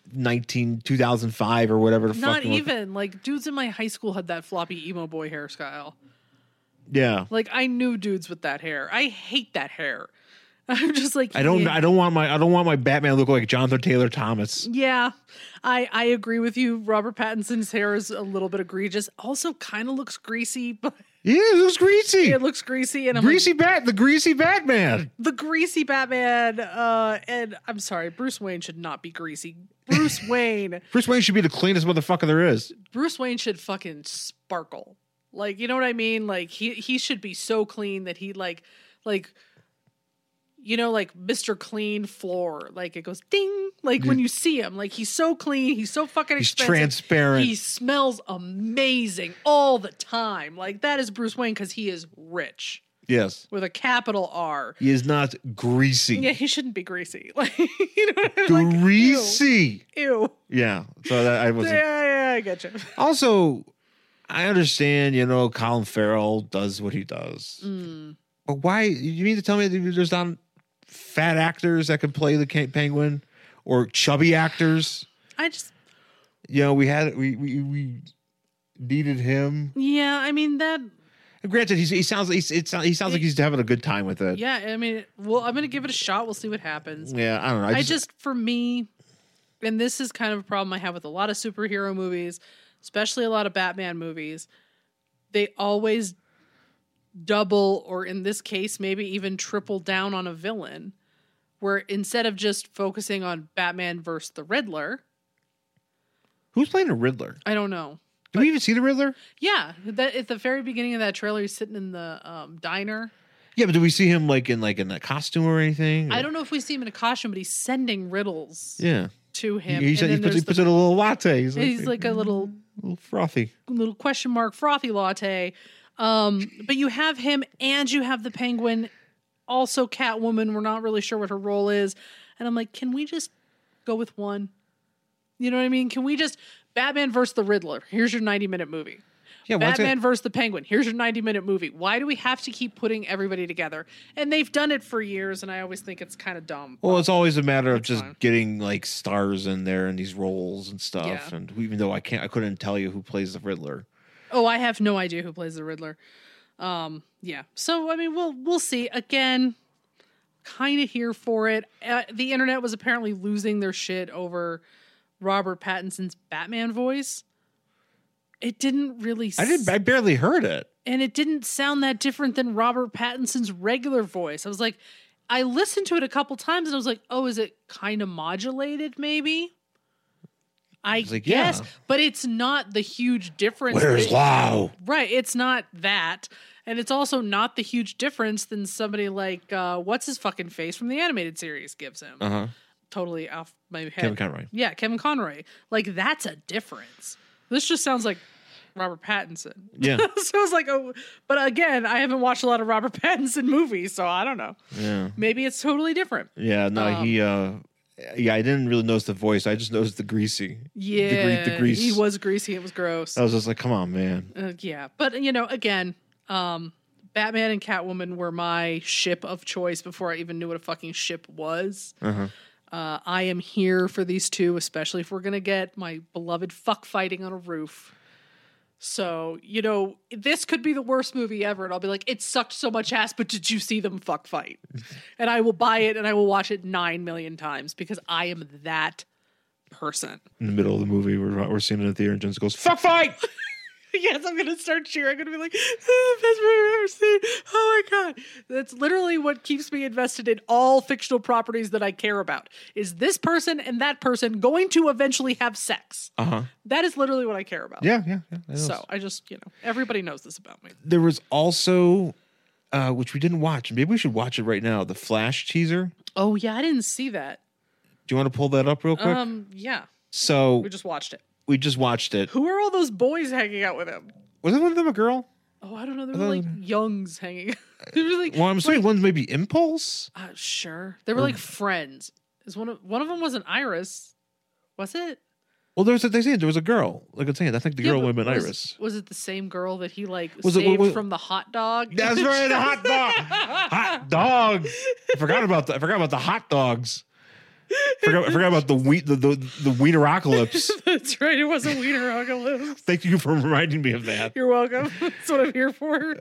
2005 or whatever. The Not fuck even like dudes in my high school had that floppy emo boy hairstyle. Yeah, like I knew dudes with that hair. I hate that hair. I'm just like I don't want my Batman to look like Jonathan Taylor Thomas. Yeah, I agree with you. Robert Pattinson's hair is a little bit egregious. Also, kind of looks greasy, but yeah, it looks greasy. It looks greasy, and the greasy Batman. The greasy Batman. And I'm sorry, Bruce Wayne should not be greasy. Bruce Wayne should be the cleanest motherfucker there is. Bruce Wayne should fucking sparkle. Like, you know what I mean? Like he should be so clean that he like you know, like Mr. Clean floor. Like it goes ding. Like when you see him, like he's so clean, he's so fucking He's expensive. transparent. He smells amazing all the time. Like that is Bruce Wayne because he is rich Yes. with a capital R. He is not greasy. Yeah, he shouldn't be greasy. Like you know what I mean? Like, Greasy. ew. Yeah. So that I wasn't. Yeah, I get you. Also, I understand, you know, Colin Farrell does what he does. But why? You mean to tell me that there's not fat actors that can play the Penguin or chubby actors? I just, You know, we needed him. yeah, I mean that. And granted, he sounds like he's having a good time with it. Yeah, I mean, well, I'm gonna give it a shot. We'll see what happens. Yeah, I don't know. I just, for me, and this is kind of a problem I have with a lot of superhero movies, especially a lot of Batman movies. They always double, or in this case, maybe even triple down on a villain, where instead of just focusing on Batman versus the Riddler, Who's playing the Riddler? I don't know. Do we even see the Riddler? Yeah, that at the very beginning of that trailer, he's sitting in the diner. Yeah, but do we see him like in a costume or anything? I don't know if we see him in a costume, but he's sending riddles Yeah, to him. he and then puts there's in a little latte. he's like a little frothy. question mark frothy latte. But you have him and you have the Penguin, also Catwoman. We're not really sure what her role is. And I'm like, can we just go with one? You know what I mean? Can we just Batman versus the Riddler? Here's your 90-minute movie. Yeah, Batman versus the Penguin. Here's your 90-minute movie. Why do we have to keep putting everybody together? And they've done it for years, and I always think it's kind of dumb. Well, it's always a matter of just fine. getting like stars in there and these roles and stuff. Yeah. And even though I couldn't tell you who plays the Riddler. Oh, I have no idea who plays the Riddler. Yeah. So I mean, we'll see. Again, kind of here for it. The internet was apparently losing their shit over Robert Pattinson's Batman voice. It didn't really. I barely heard it. And it didn't sound that different than Robert Pattinson's regular voice. I was like, I listened to it a couple times and I was like, oh, is it kind of modulated? Maybe. I was like, guess, yeah. but it's not the huge difference. Where's Lau? Right. It's not that. And it's also not the huge difference than somebody like, what's his fucking face from the animated series gives him. Uh-huh. Totally off my head. Kevin Conroy. Yeah, Kevin Conroy. Like, that's a difference. This just sounds like Robert Pattinson. Yeah. So I was like, oh, but again, I haven't watched a lot of Robert Pattinson movies, so I don't know. Yeah. Maybe it's totally different. Yeah, no, I didn't really notice the voice. I just noticed the greasy. Yeah. The grease. He was greasy. It was gross. I was just like, come on, man. Yeah. But, you know, again, Batman and Catwoman were my ship of choice before I even knew what a fucking ship was. Uh-huh. I am here for these two, especially if we're going to get my beloved fuck fighting on a roof. So, you know, this could be the worst movie ever. And I'll be like, it sucked so much ass, but did you see them fuck fight? And I will buy it and I will watch it 9 million times because I am that person. In the middle of the movie, we're seeing it in the theater, and Jensen goes, fuck fight! Yes, I'm going to start cheering. I'm going to be like, oh, best movie I've ever seen. Oh my God. That's literally what keeps me invested in all fictional properties that I care about. Is this person and that person going to eventually have sex? Uh-huh. That is literally what I care about. Yeah. So I just, you know, everybody knows this about me. There was also, which we didn't watch. Maybe we should watch it right now. The Flash teaser. Oh yeah, I didn't see that. Do you want to pull that up real quick? Yeah. So We just watched it. we just watched it. Who are all those boys hanging out with him? Was one of them a girl? Oh, I don't know. They were like youngs hanging out. They were like, Well, I'm assuming one's maybe Impulse. sure. They were like friends. Is one of them was an Iris. Was it? Well, they say there was a girl. Like I'm saying, I think the girl but would have been was, Iris. Was it the same girl that he like Was it- saved from the hot dog? That's right, the hot dog. Hot dog. I forgot about the hot dogs. I forgot about the Wienerocalypse. That's right. It was a Wienerocalypse. Thank you for reminding me of that. You're welcome. That's what I'm here for.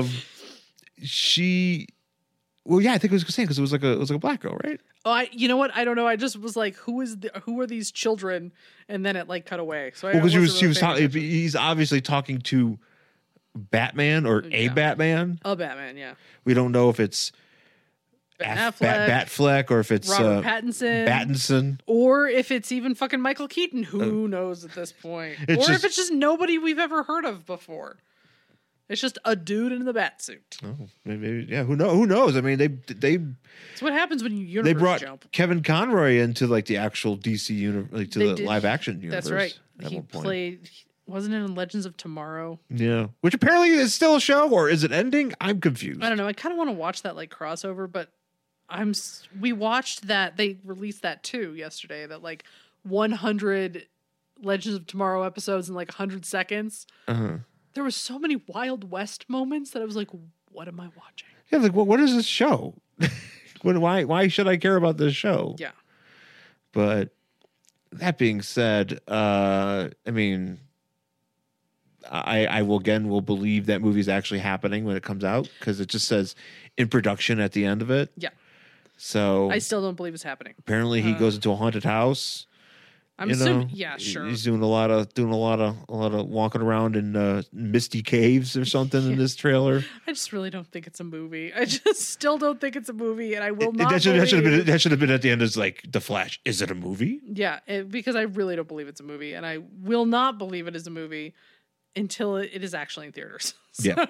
Well, yeah, I think it was the same because it was like a black girl, right? Oh, you know what? I don't know. I just was like, who are these children? And then it like cut away. So Well, because he's obviously talking to Batman or a Yeah. Batman. Oh, Batman, yeah. We don't know if it's Ben Affleck, Batfleck or if it's Robert Pattinson. Pattinson. Or if it's even fucking Michael Keaton. Who knows at this point? Or it's if just- it's just nobody we've ever heard of before. It's just a dude in the bat suit. Oh, maybe, yeah. Who knows? I mean, they It's what happens when you universe they brought jump. Kevin Conroy into like the actual DC universe, like to They the did. live action universe. That's right. at He one point. played. Wasn't it in Legends of Tomorrow? Yeah, which apparently is still a show, or is it ending? I'm confused. I don't know. I kind of want to watch that like crossover, but we watched that. They released that too yesterday. That like 100 Legends of Tomorrow episodes in like 100 seconds. Uh-huh. There was so many Wild West moments that I was like, what am I watching? Yeah, like what is this show? Why should I care about this show? Yeah. But that being said, I mean, I will believe that movie's actually happening when it comes out because it just says in production at the end of it. Yeah. So I still don't believe it's happening. apparently he goes into a haunted house. I'm you know? assuming. Yeah, sure. He's doing a lot of walking around in misty caves or something in this trailer. I just really don't think it's a movie. I just still don't think it's a movie, and I will not. That should have been at the end. It's like The Flash. Is it a movie? Yeah, because I really don't believe it's a movie, and I will not believe it is a movie until it is actually in theaters. Yeah.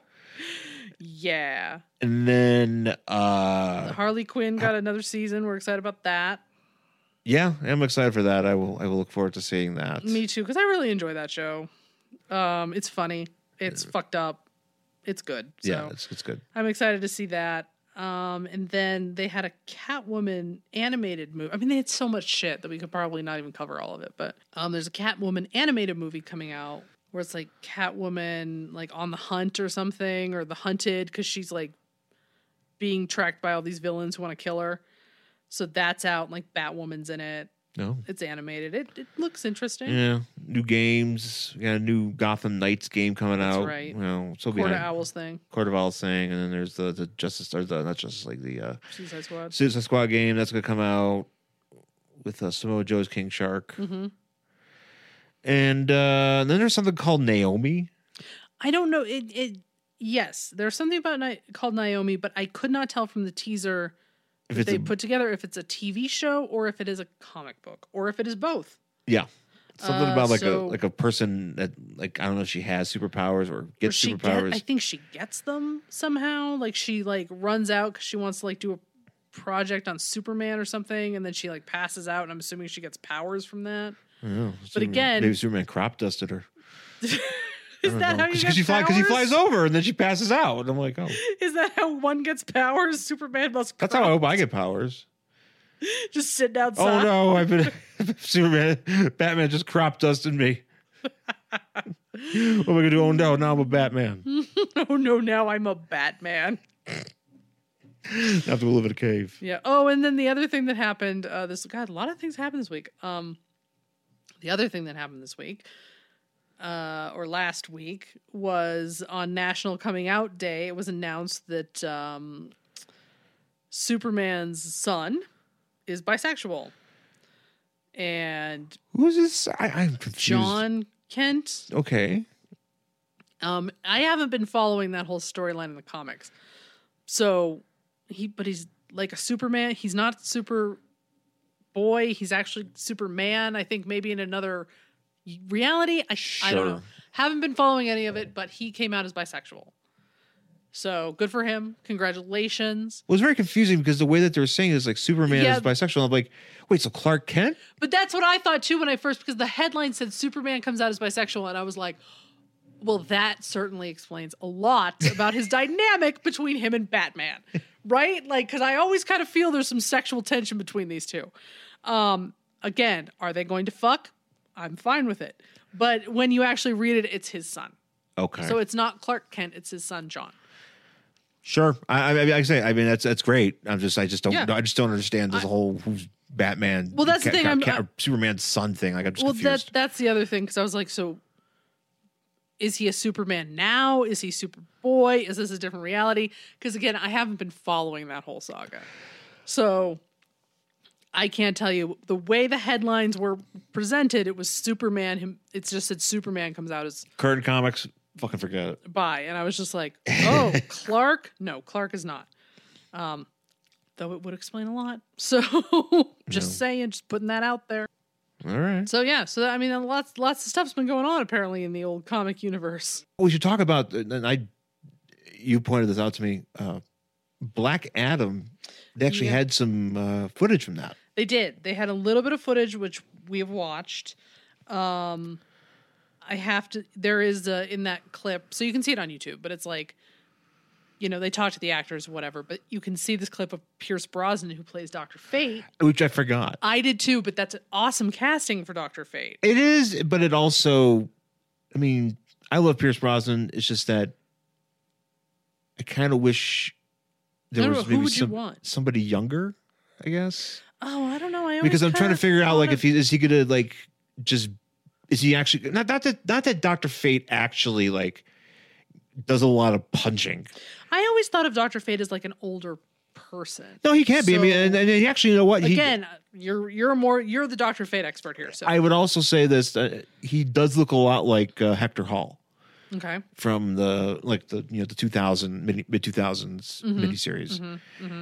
Yeah. And then Harley Quinn got another season. We're excited about that. yeah, I'm excited for that. I will look forward to seeing that. Me too, because I really enjoy that show. It's funny. It's fucked up. It's good. So Yeah, it's good. I'm excited to see that. And then they had a Catwoman animated movie. I mean, they had so much shit that we could probably not even cover all of it. But there's a Catwoman animated movie coming out where it's like Catwoman like on the hunt or something, or the hunted, because she's like being tracked by all these villains who want to kill her. So that's out. Like Batwoman's in it. No. It's animated. It looks interesting. Yeah, new games. We got a new Gotham Knights game coming That's out. right. Well, so Court of behind Owls thing. Court of Owls thing, and then there's the Justice, or the not Justice League, the Suicide Squad. Suicide Squad game that's gonna come out with Samoa Joe's King Shark. Mm-hmm. And then there's something called Naomi. I don't know. Yes, there's something about called Naomi, but I could not tell from the teaser If that it's they a- put together if it's a TV show or if it is a comic book or if it is both. Yeah. Something about so- a person that, like, I don't know if she has superpowers or Or gets superpowers. I think she gets them somehow. Like she like runs out because she wants to like do a project on Superman or something, and then she like passes out, and I'm assuming she gets powers from that. I don't know. But again- maybe Superman crop dusted her. Is that how you get Because he flies powers? over and then she passes out. And I'm like, oh, Is that how one gets powers? Superman must. that's how I hope I get powers. Just sitting outside. Oh no, I've been Batman just crop dusted me. What am I gonna do? Oh no, now I'm a Batman. Oh no! Now I'm a Batman. I have to live in a cave. Yeah. Oh, and then the other thing that happened. A lot of things happened this week. The other thing that happened this week, or last week, was on National Coming Out Day. It was announced that Superman's son is bisexual, and Who's this? I'm confused. John Kent. Okay. I haven't been following that whole storyline in the comics. So but he's like a Superman. He's not Superboy. He's actually Superman. I think maybe in another reality. I don't know. Sure. Haven't been following any of it, but he came out as bisexual. So good for him. Congratulations. It was very confusing because the way that they were saying is like Superman Yeah. is bisexual. I'm like, wait, so Clark Kent? But that's what I thought too when I first, because the headline said Superman comes out as bisexual, and I was like, well, that certainly explains a lot about his dynamic between him and Batman, right? Like, because I always kind of feel there's some sexual tension between these two. Again, are they going to fuck? I'm fine with it. But when you actually read it, it's his son. Okay. So it's not Clark Kent, it's his son, John. Sure. I say, I mean, that's great. I just don't Yeah. I just don't understand this whole who's Batman. Well, that's the thing, I'm- Superman's son thing. Like, I'm just Well, confused. that's the other thing, because I was like, so is he a Superman now? Is he Superboy? Is this a different reality? Because again, I haven't been following that whole saga. So I can't tell you. The way the headlines were presented, it was Superman. It just said Superman comes out as Current comics, fucking forget it. bi. And I was just like, oh, Clark? No, Clark is not. Though it would explain a lot. So just saying, just putting that out there. All right. So yeah, so I mean, lots of stuff's been going on apparently in the old comic universe. We should talk about, and you pointed this out to me, Black Adam. They actually Yeah. had some footage from that. They did. They had a little bit of footage which we have watched. I have to. There is in that clip, so you can see it on YouTube. But it's like, they talk to the actors, whatever. But you can see this clip of Pierce Brosnan who plays Dr. Fate. Which I forgot. I did too, but that's an awesome casting for Dr. Fate. It is, but it also, I mean, I love Pierce Brosnan. It's just that I kind of wish there I don't was know, who maybe would you want? somebody younger, I guess. Oh, I don't know. Because I'm trying to figure out, like, if is he gonna like just is he actually not that Dr. Fate actually like does a lot of punching. I always thought of Dr. Fate as like an older person. No, he can't be. I mean, So- and he actually, you know what? Again, you're the Dr. Fate expert here. So I would also say this: he does look a lot like Hector Hall okay. from the 2000 mid 2000s miniseries.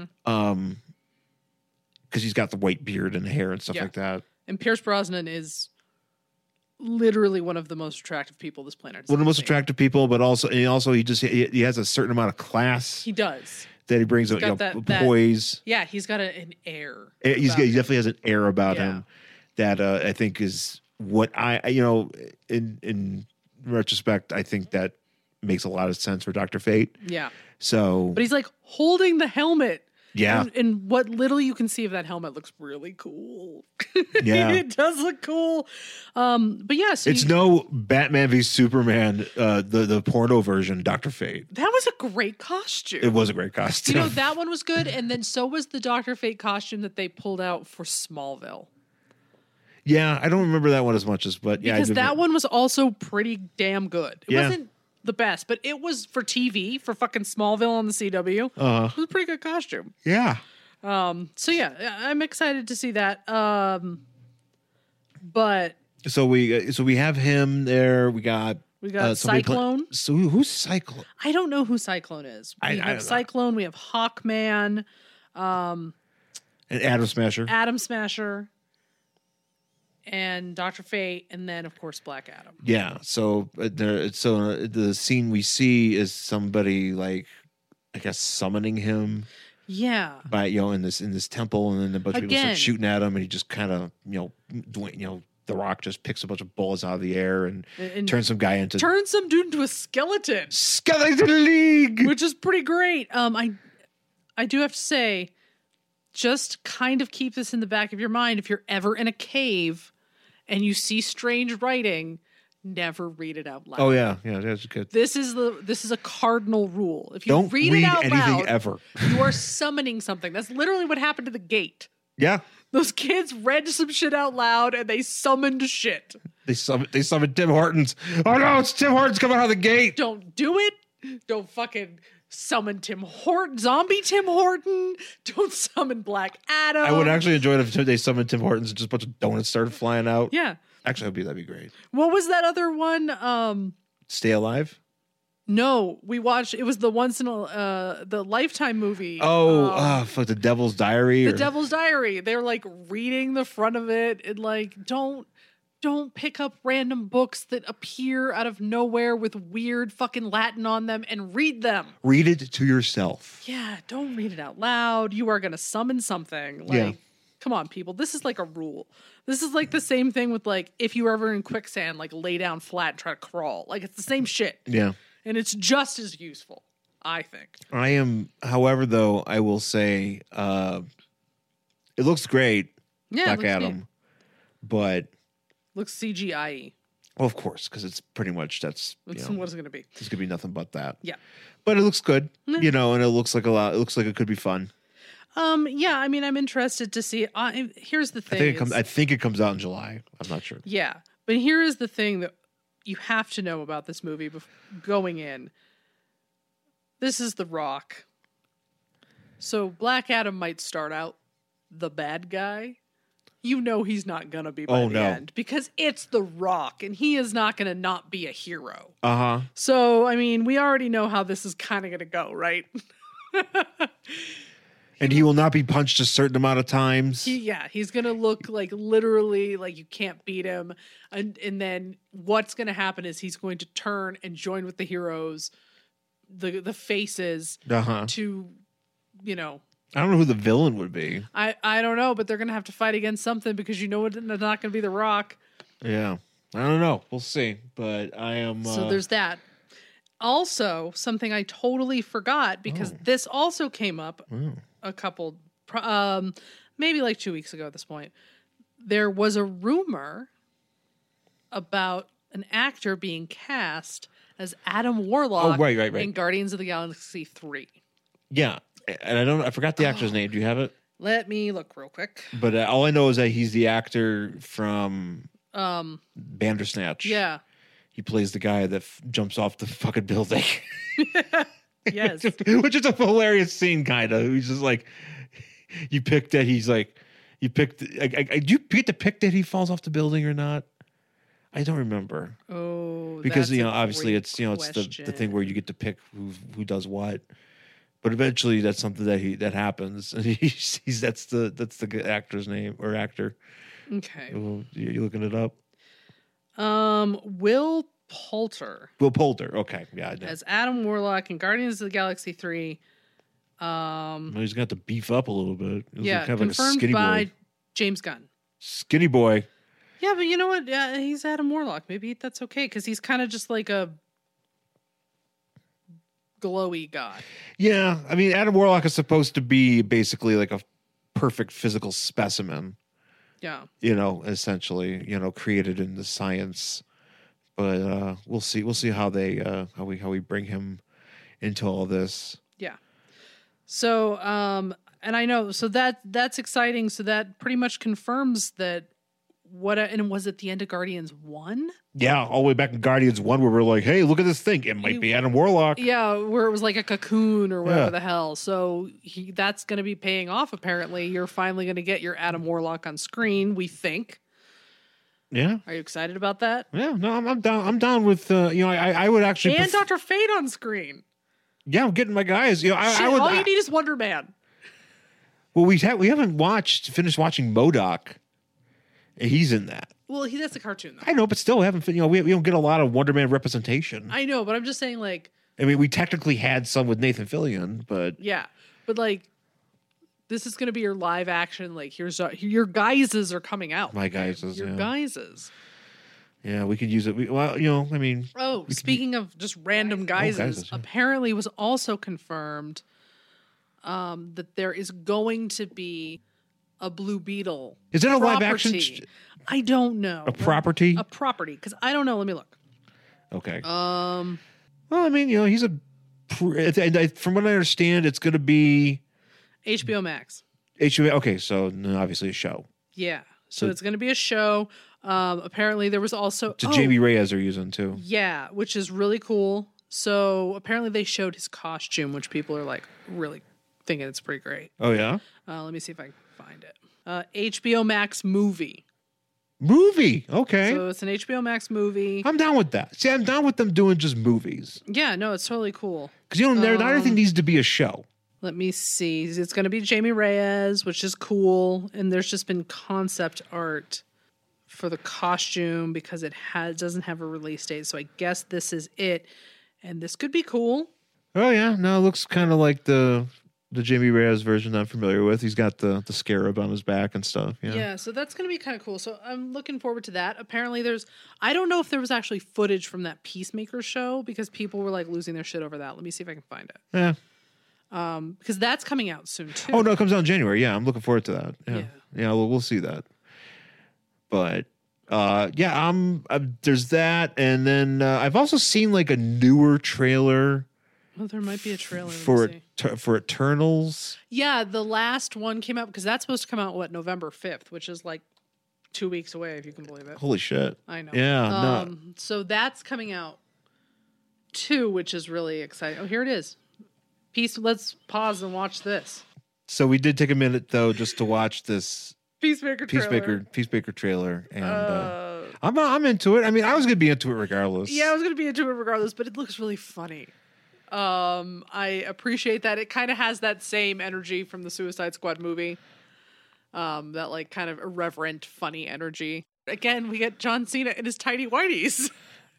Because he's got the white beard and hair and stuff Yeah. like that. And Pierce Brosnan is literally one of the most attractive people this planet has One of the most seen. attractive people, but also he has a certain amount of class He does. that he brings, got that poise. Yeah, he's got an air. He about him. definitely has an air about Yeah. him that I think is what in retrospect, I think that makes a lot of sense for Dr. Fate. Yeah. So But he's like holding the helmet. yeah, And what little you can see of that helmet looks really cool. Yeah. It does look cool. But yeah, so it's no Batman v Superman, the porno version, Dr. Fate. that was a great costume. It was a great costume. That one was good. And then so was the Dr. Fate costume that they pulled out for Smallville. Yeah, I don't remember that one as much as, but yeah, Because that one was also pretty damn good. It Yeah. wasn't the best, but it was for TV, for fucking Smallville on the CW. It was a pretty good costume. Yeah. So yeah, I'm excited to see that. But So we have him there. We got somebody Cyclone. so who's Cyclone? I don't know who Cyclone is. We I have don't know. Cyclone. We have Hawkman, And Atom Smasher. Atom Smasher, and Dr. Fate, and then of course Black Adam. Yeah. So the scene we see is somebody like, I guess, summoning him Yeah. by in this temple, and then a bunch of people Again. start shooting at him, and he just kind of The Rock just picks a bunch of bullets out of the air and And turns some guy into turn some dude into a skeleton, Skeleton League. which is pretty great. I do have to say, just kind of keep this in the back of your mind. If you're ever in a cave and you see strange writing, never read it out loud. Oh yeah, that's good. This is a cardinal rule. If you Don't read it out anything loud, ever. you are summoning something. That's literally what happened to the gate. Yeah. Those kids read some shit out loud and they summoned shit. They summoned Tim Hortons. Oh no, it's Tim Hortons coming out of the gate. Don't do it. Don't fucking summon Tim Horton, zombie Tim Horton. Don't summon Black Adam. I would actually enjoy it if they summoned Tim Hortons and just a bunch of donuts started flying out. Yeah. Actually, that'd be great. What was that other one? Stay Alive. No, we watched. It was the once in a the Lifetime movie. Fuck, The Devil's Diary. The Devil's Diary. They're like reading the front of it and like don't pick up random books that appear out of nowhere with weird fucking Latin on them and read them. Read it to yourself. Yeah, don't read it out loud. You are gonna summon something. Like, Yeah. come on, people. This is like a rule. This is like the same thing with like if you were ever in quicksand, like lay down flat and try to crawl. Like it's the same shit. Yeah. And it's just as useful, I think. I am, however, though, I will say it looks great, Yeah, Black it looks Adam, neat. but Looks CGI-y. well, of course, because it's pretty much That's what it's gonna be. it's gonna be nothing but that. Yeah. But it looks good, and it looks like a lot. It looks like it could be fun. Yeah, I mean, I'm interested to see. Here's the thing. I think it comes out in July. I'm not sure. Yeah, but here is the thing that you have to know about this movie going in. This is The Rock. So Black Adam might start out the bad guy. You know he's not gonna be by the end because it's The Rock, and he is not gonna not be a hero. So I mean, we already know how this is kind of gonna go, right? And he will not be punched a certain amount of times. He's gonna look like literally like you can't beat him, and then what's gonna happen is he's going to turn and join with the heroes, the faces to, you know. I don't know who the villain would be. I don't know, but they're gonna have to fight against something because you know it's not gonna be The Rock. Yeah, I don't know. We'll see. But I am. So there's that. Also, something I totally forgot because this also came up a couple, maybe like 2 weeks ago at this point. There was a rumor about an actor being cast as Adam Warlock right. in Guardians of the Galaxy 3. Yeah, and I forgot the actor's name. Do you have it? Let me look real quick. But all I know is that he's the actor from Bandersnatch. Yeah. He plays the guy that jumps off the fucking building. Yes. Which is a hilarious scene, kind of. He's just like, you picked that he's like, do you get to pick that he falls off the building or not? I don't remember. Oh, because that's obviously great it's it's the thing where you get to pick who does what. But eventually that's something that happens, and that's the actor's name or actor. Okay. You looking it up? Will Poulter. Will Poulter. Okay, yeah. I know. As Adam Warlock in Guardians of the Galaxy 3. He's gonna have to beef up a little bit. Yeah, kind of confirmed like a skinny by boy. James Gunn. Skinny boy. Yeah, but you know what? Yeah, he's Adam Warlock. Maybe that's okay because he's kind of just like a glowy guy. Yeah, I mean, Adam Warlock is supposed to be basically like a perfect physical specimen. Yeah. Essentially, created in the science. But we'll see. We'll see how how we bring him into all this. Yeah. So, and I know, so that's exciting. So that pretty much confirms that and was it the end of Guardians 1? Yeah, all the way back in Guardians 1 where we're like, hey, look at this thing. It might be Adam Warlock. Yeah, where it was like a cocoon or whatever the hell. So that's going to be paying off, apparently. You're finally going to get your Adam Warlock on screen, we think. Yeah. Are you excited about that? Yeah, no, I'm down. I'm down with, I would actually. And Dr. Fate on screen. Yeah, I'm getting my guys. I would. All you need is Wonder Man. Well, we haven't finished watching MODOK. He's in that. Well, that's a cartoon, though. I know, but still, we don't get a lot of Wonder Man representation. I know, but I'm just saying, like... I mean, we technically had some with Nathan Fillion, but... Yeah, but, like, this is going to be your live action, like, your guises are coming out. My guises, Your guises. Yeah, we could use it. I mean... Oh, speaking of just random guises, apparently was also confirmed that there is going to be a Blue Beetle. Is it a live action? I don't know. A property? A property, because I don't know. Let me look. Okay. Well, I mean, he's from what I understand, it's going to be HBO Max. HBO. Okay, so obviously a show. Yeah, so it's going to be a show. Apparently, there was also Jamie Reyes are using too. Yeah, which is really cool. So apparently, they showed his costume, which people are like really thinking it's pretty great. Oh yeah. Let me see if I can find it. HBO Max movie. Okay. So it's an HBO Max movie. I'm down with that. See, I'm down with them doing just movies. Yeah, no, it's totally cool. Because not everything needs to be a show. Let me see. It's going to be Jamie Reyes, which is cool, and there's just been concept art for the costume because it doesn't have a release date. So I guess this is it, and this could be cool. Oh yeah, no, it looks kind of like the Jamie Reyes version I'm familiar with. He's got the scarab on his back and stuff. Yeah, so that's going to be kind of cool. So I'm looking forward to that. Apparently I don't know if there was actually footage from that Peacemaker show because people were like losing their shit over that. Let me see if I can find it. Yeah. Because that's coming out soon too. Oh no, it comes out in January. Yeah, I'm looking forward to that. Yeah, we'll see that. But there's that, and then I've also seen like a newer trailer. Well, there might be a trailer for Eternals. Yeah, the last one came out because that's supposed to come out November 5th, which is like 2 weeks away, if you can believe it. Holy shit! I know. Yeah. So that's coming out too, which is really exciting. Oh, here it is. Let's pause and watch this. So we did take a minute though, just to watch this Peacemaker trailer, and I'm into it. I mean, I was gonna be into it regardless. Yeah, I was gonna be into it regardless, but it looks really funny. I appreciate that. It kind of has that same energy from the Suicide Squad movie. That like kind of irreverent, funny energy. Again, we get John Cena in his tidy whities.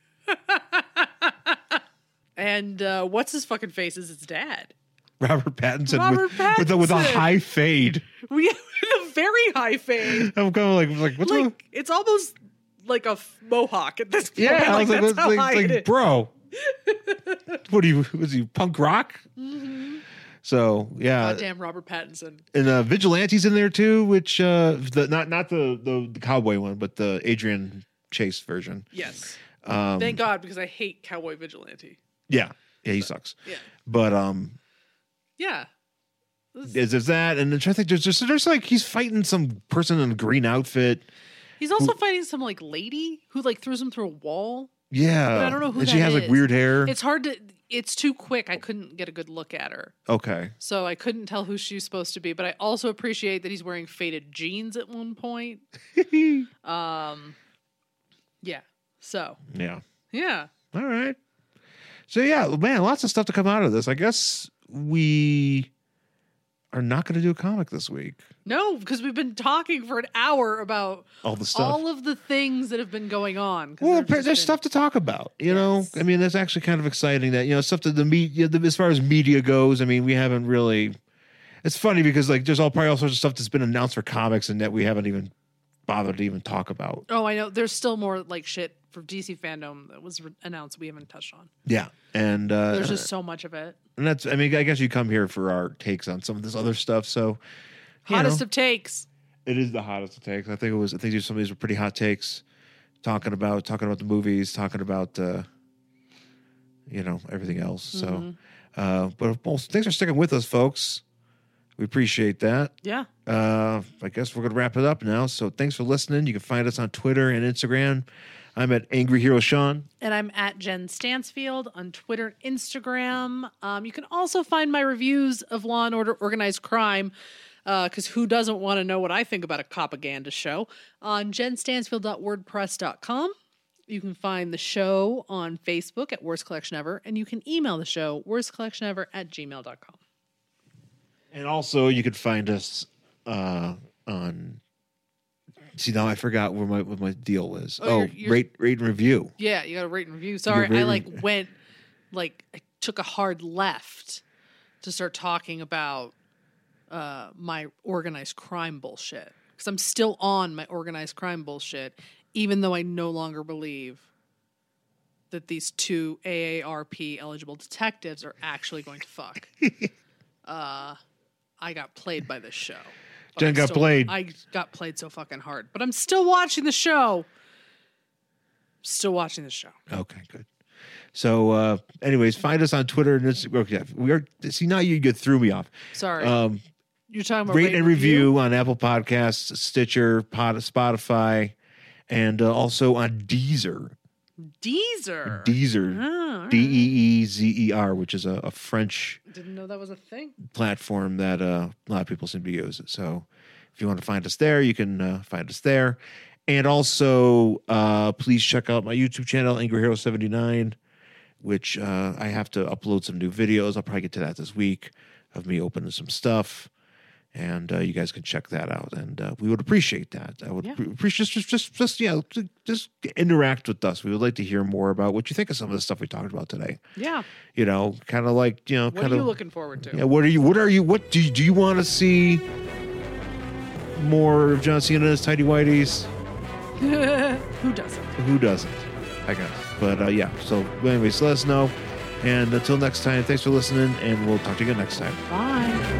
And what's his fucking face is his dad. Robert Pattinson, with a Pattinson. high fade. We have a very high fade. I'm kind of like what's wrong? Like it's almost like a mohawk at this point. Yeah, I was like, that's how high it is. bro. What are you? Was he punk rock? Mm-hmm. So yeah, Goddamn Robert Pattinson. and Vigilante's in there too, which not the cowboy one, but the Adrian Chase version. Yes. Thank God, because I hate Cowboy Vigilante. Yeah, he sucks. Yeah. But Yeah. there's that, and then I think there's like he's fighting some person in a green outfit. He's also fighting some like lady who like throws him through a wall. Yeah, But I don't know who and that she has like is. weird hair. It's hard to. It's too quick. I couldn't get a good look at her, Okay. so I couldn't tell who she's supposed to be. But I also appreciate that he's wearing faded jeans at one point. Yeah. So Yeah. yeah. All right. So yeah, man, lots of stuff to come out of this. I guess we are not going to do a comic this week. No, because we've been talking for an hour about All the stuff. all of the things that have been going on. 'Cause Well, there's just there's been- stuff to talk about, you know. Yes. I mean, that's actually kind of exciting. That stuff that the media, as far as media goes. I mean, we haven't really. It's funny because like there's probably all sorts of stuff that's been announced for comics and that we haven't even bothered to even talk about. Oh, I know. There's still more like shit for DC fandom that was announced we haven't touched on. Yeah, and There's just so much of it. and that's. I mean, I guess you come here for our takes on some of this other stuff. So Hottest of takes. It is the hottest of takes. I think some of these were pretty hot takes, talking about the movies, talking about everything else. So, but well, thanks for sticking with us, folks. We appreciate that. Yeah. I guess we're gonna wrap it up now. So thanks for listening. You can find us on Twitter and Instagram. I'm at Angry Hero Sean. And I'm at Jen Stansfield on Twitter and Instagram. You can also find my reviews of Law and Order Organized Crime, because who doesn't want to know what I think about a propaganda show, on jenstansfield.wordpress.com. You can find the show on Facebook at Worst Collection Ever, and you can email the show worstcollectionever@gmail.com. And also, you could find us on. See, now I forgot what my deal was. Oh, Oh, you're- rate and review. Yeah, you got to rate and review. Sorry, rate I and- I took a hard left to start talking about my organized crime bullshit, because I'm still on my organized crime bullshit, even though I no longer believe that these two AARP eligible detectives are actually going to fuck. I got played by this show. But Jen I'm got played. I got played so fucking hard, but I'm still watching the show. Still watching the show. Okay, good. So, anyways, find us on Twitter and Instagram. Okay, we are. See, now you threw me off. Sorry. You're talking about Rate and review on Apple Podcasts, Stitcher, Spotify, and also on Deezer. Deezer. Deezer. Oh, all right. Deezer, which is a French Didn't know that was a thing. platform that a lot of people seem to use. So if you want to find us there, you can find us there. And also, please check out my YouTube channel, Angry Hero 79, which I have to upload some new videos. I'll probably get to that this week of me opening some stuff. And you guys can check that out, and we would appreciate that. I would appreciate just interact with us. We would like to hear more about what you think of some of the stuff we talked about today. Yeah. Kind of like What are you looking forward to? Yeah, what do you want to see more of John Cena and his tidy whities? Who doesn't? Who doesn't? I guess. But yeah. So anyways, let us know. And until next time, thanks for listening, and we'll talk to you again next time. Bye.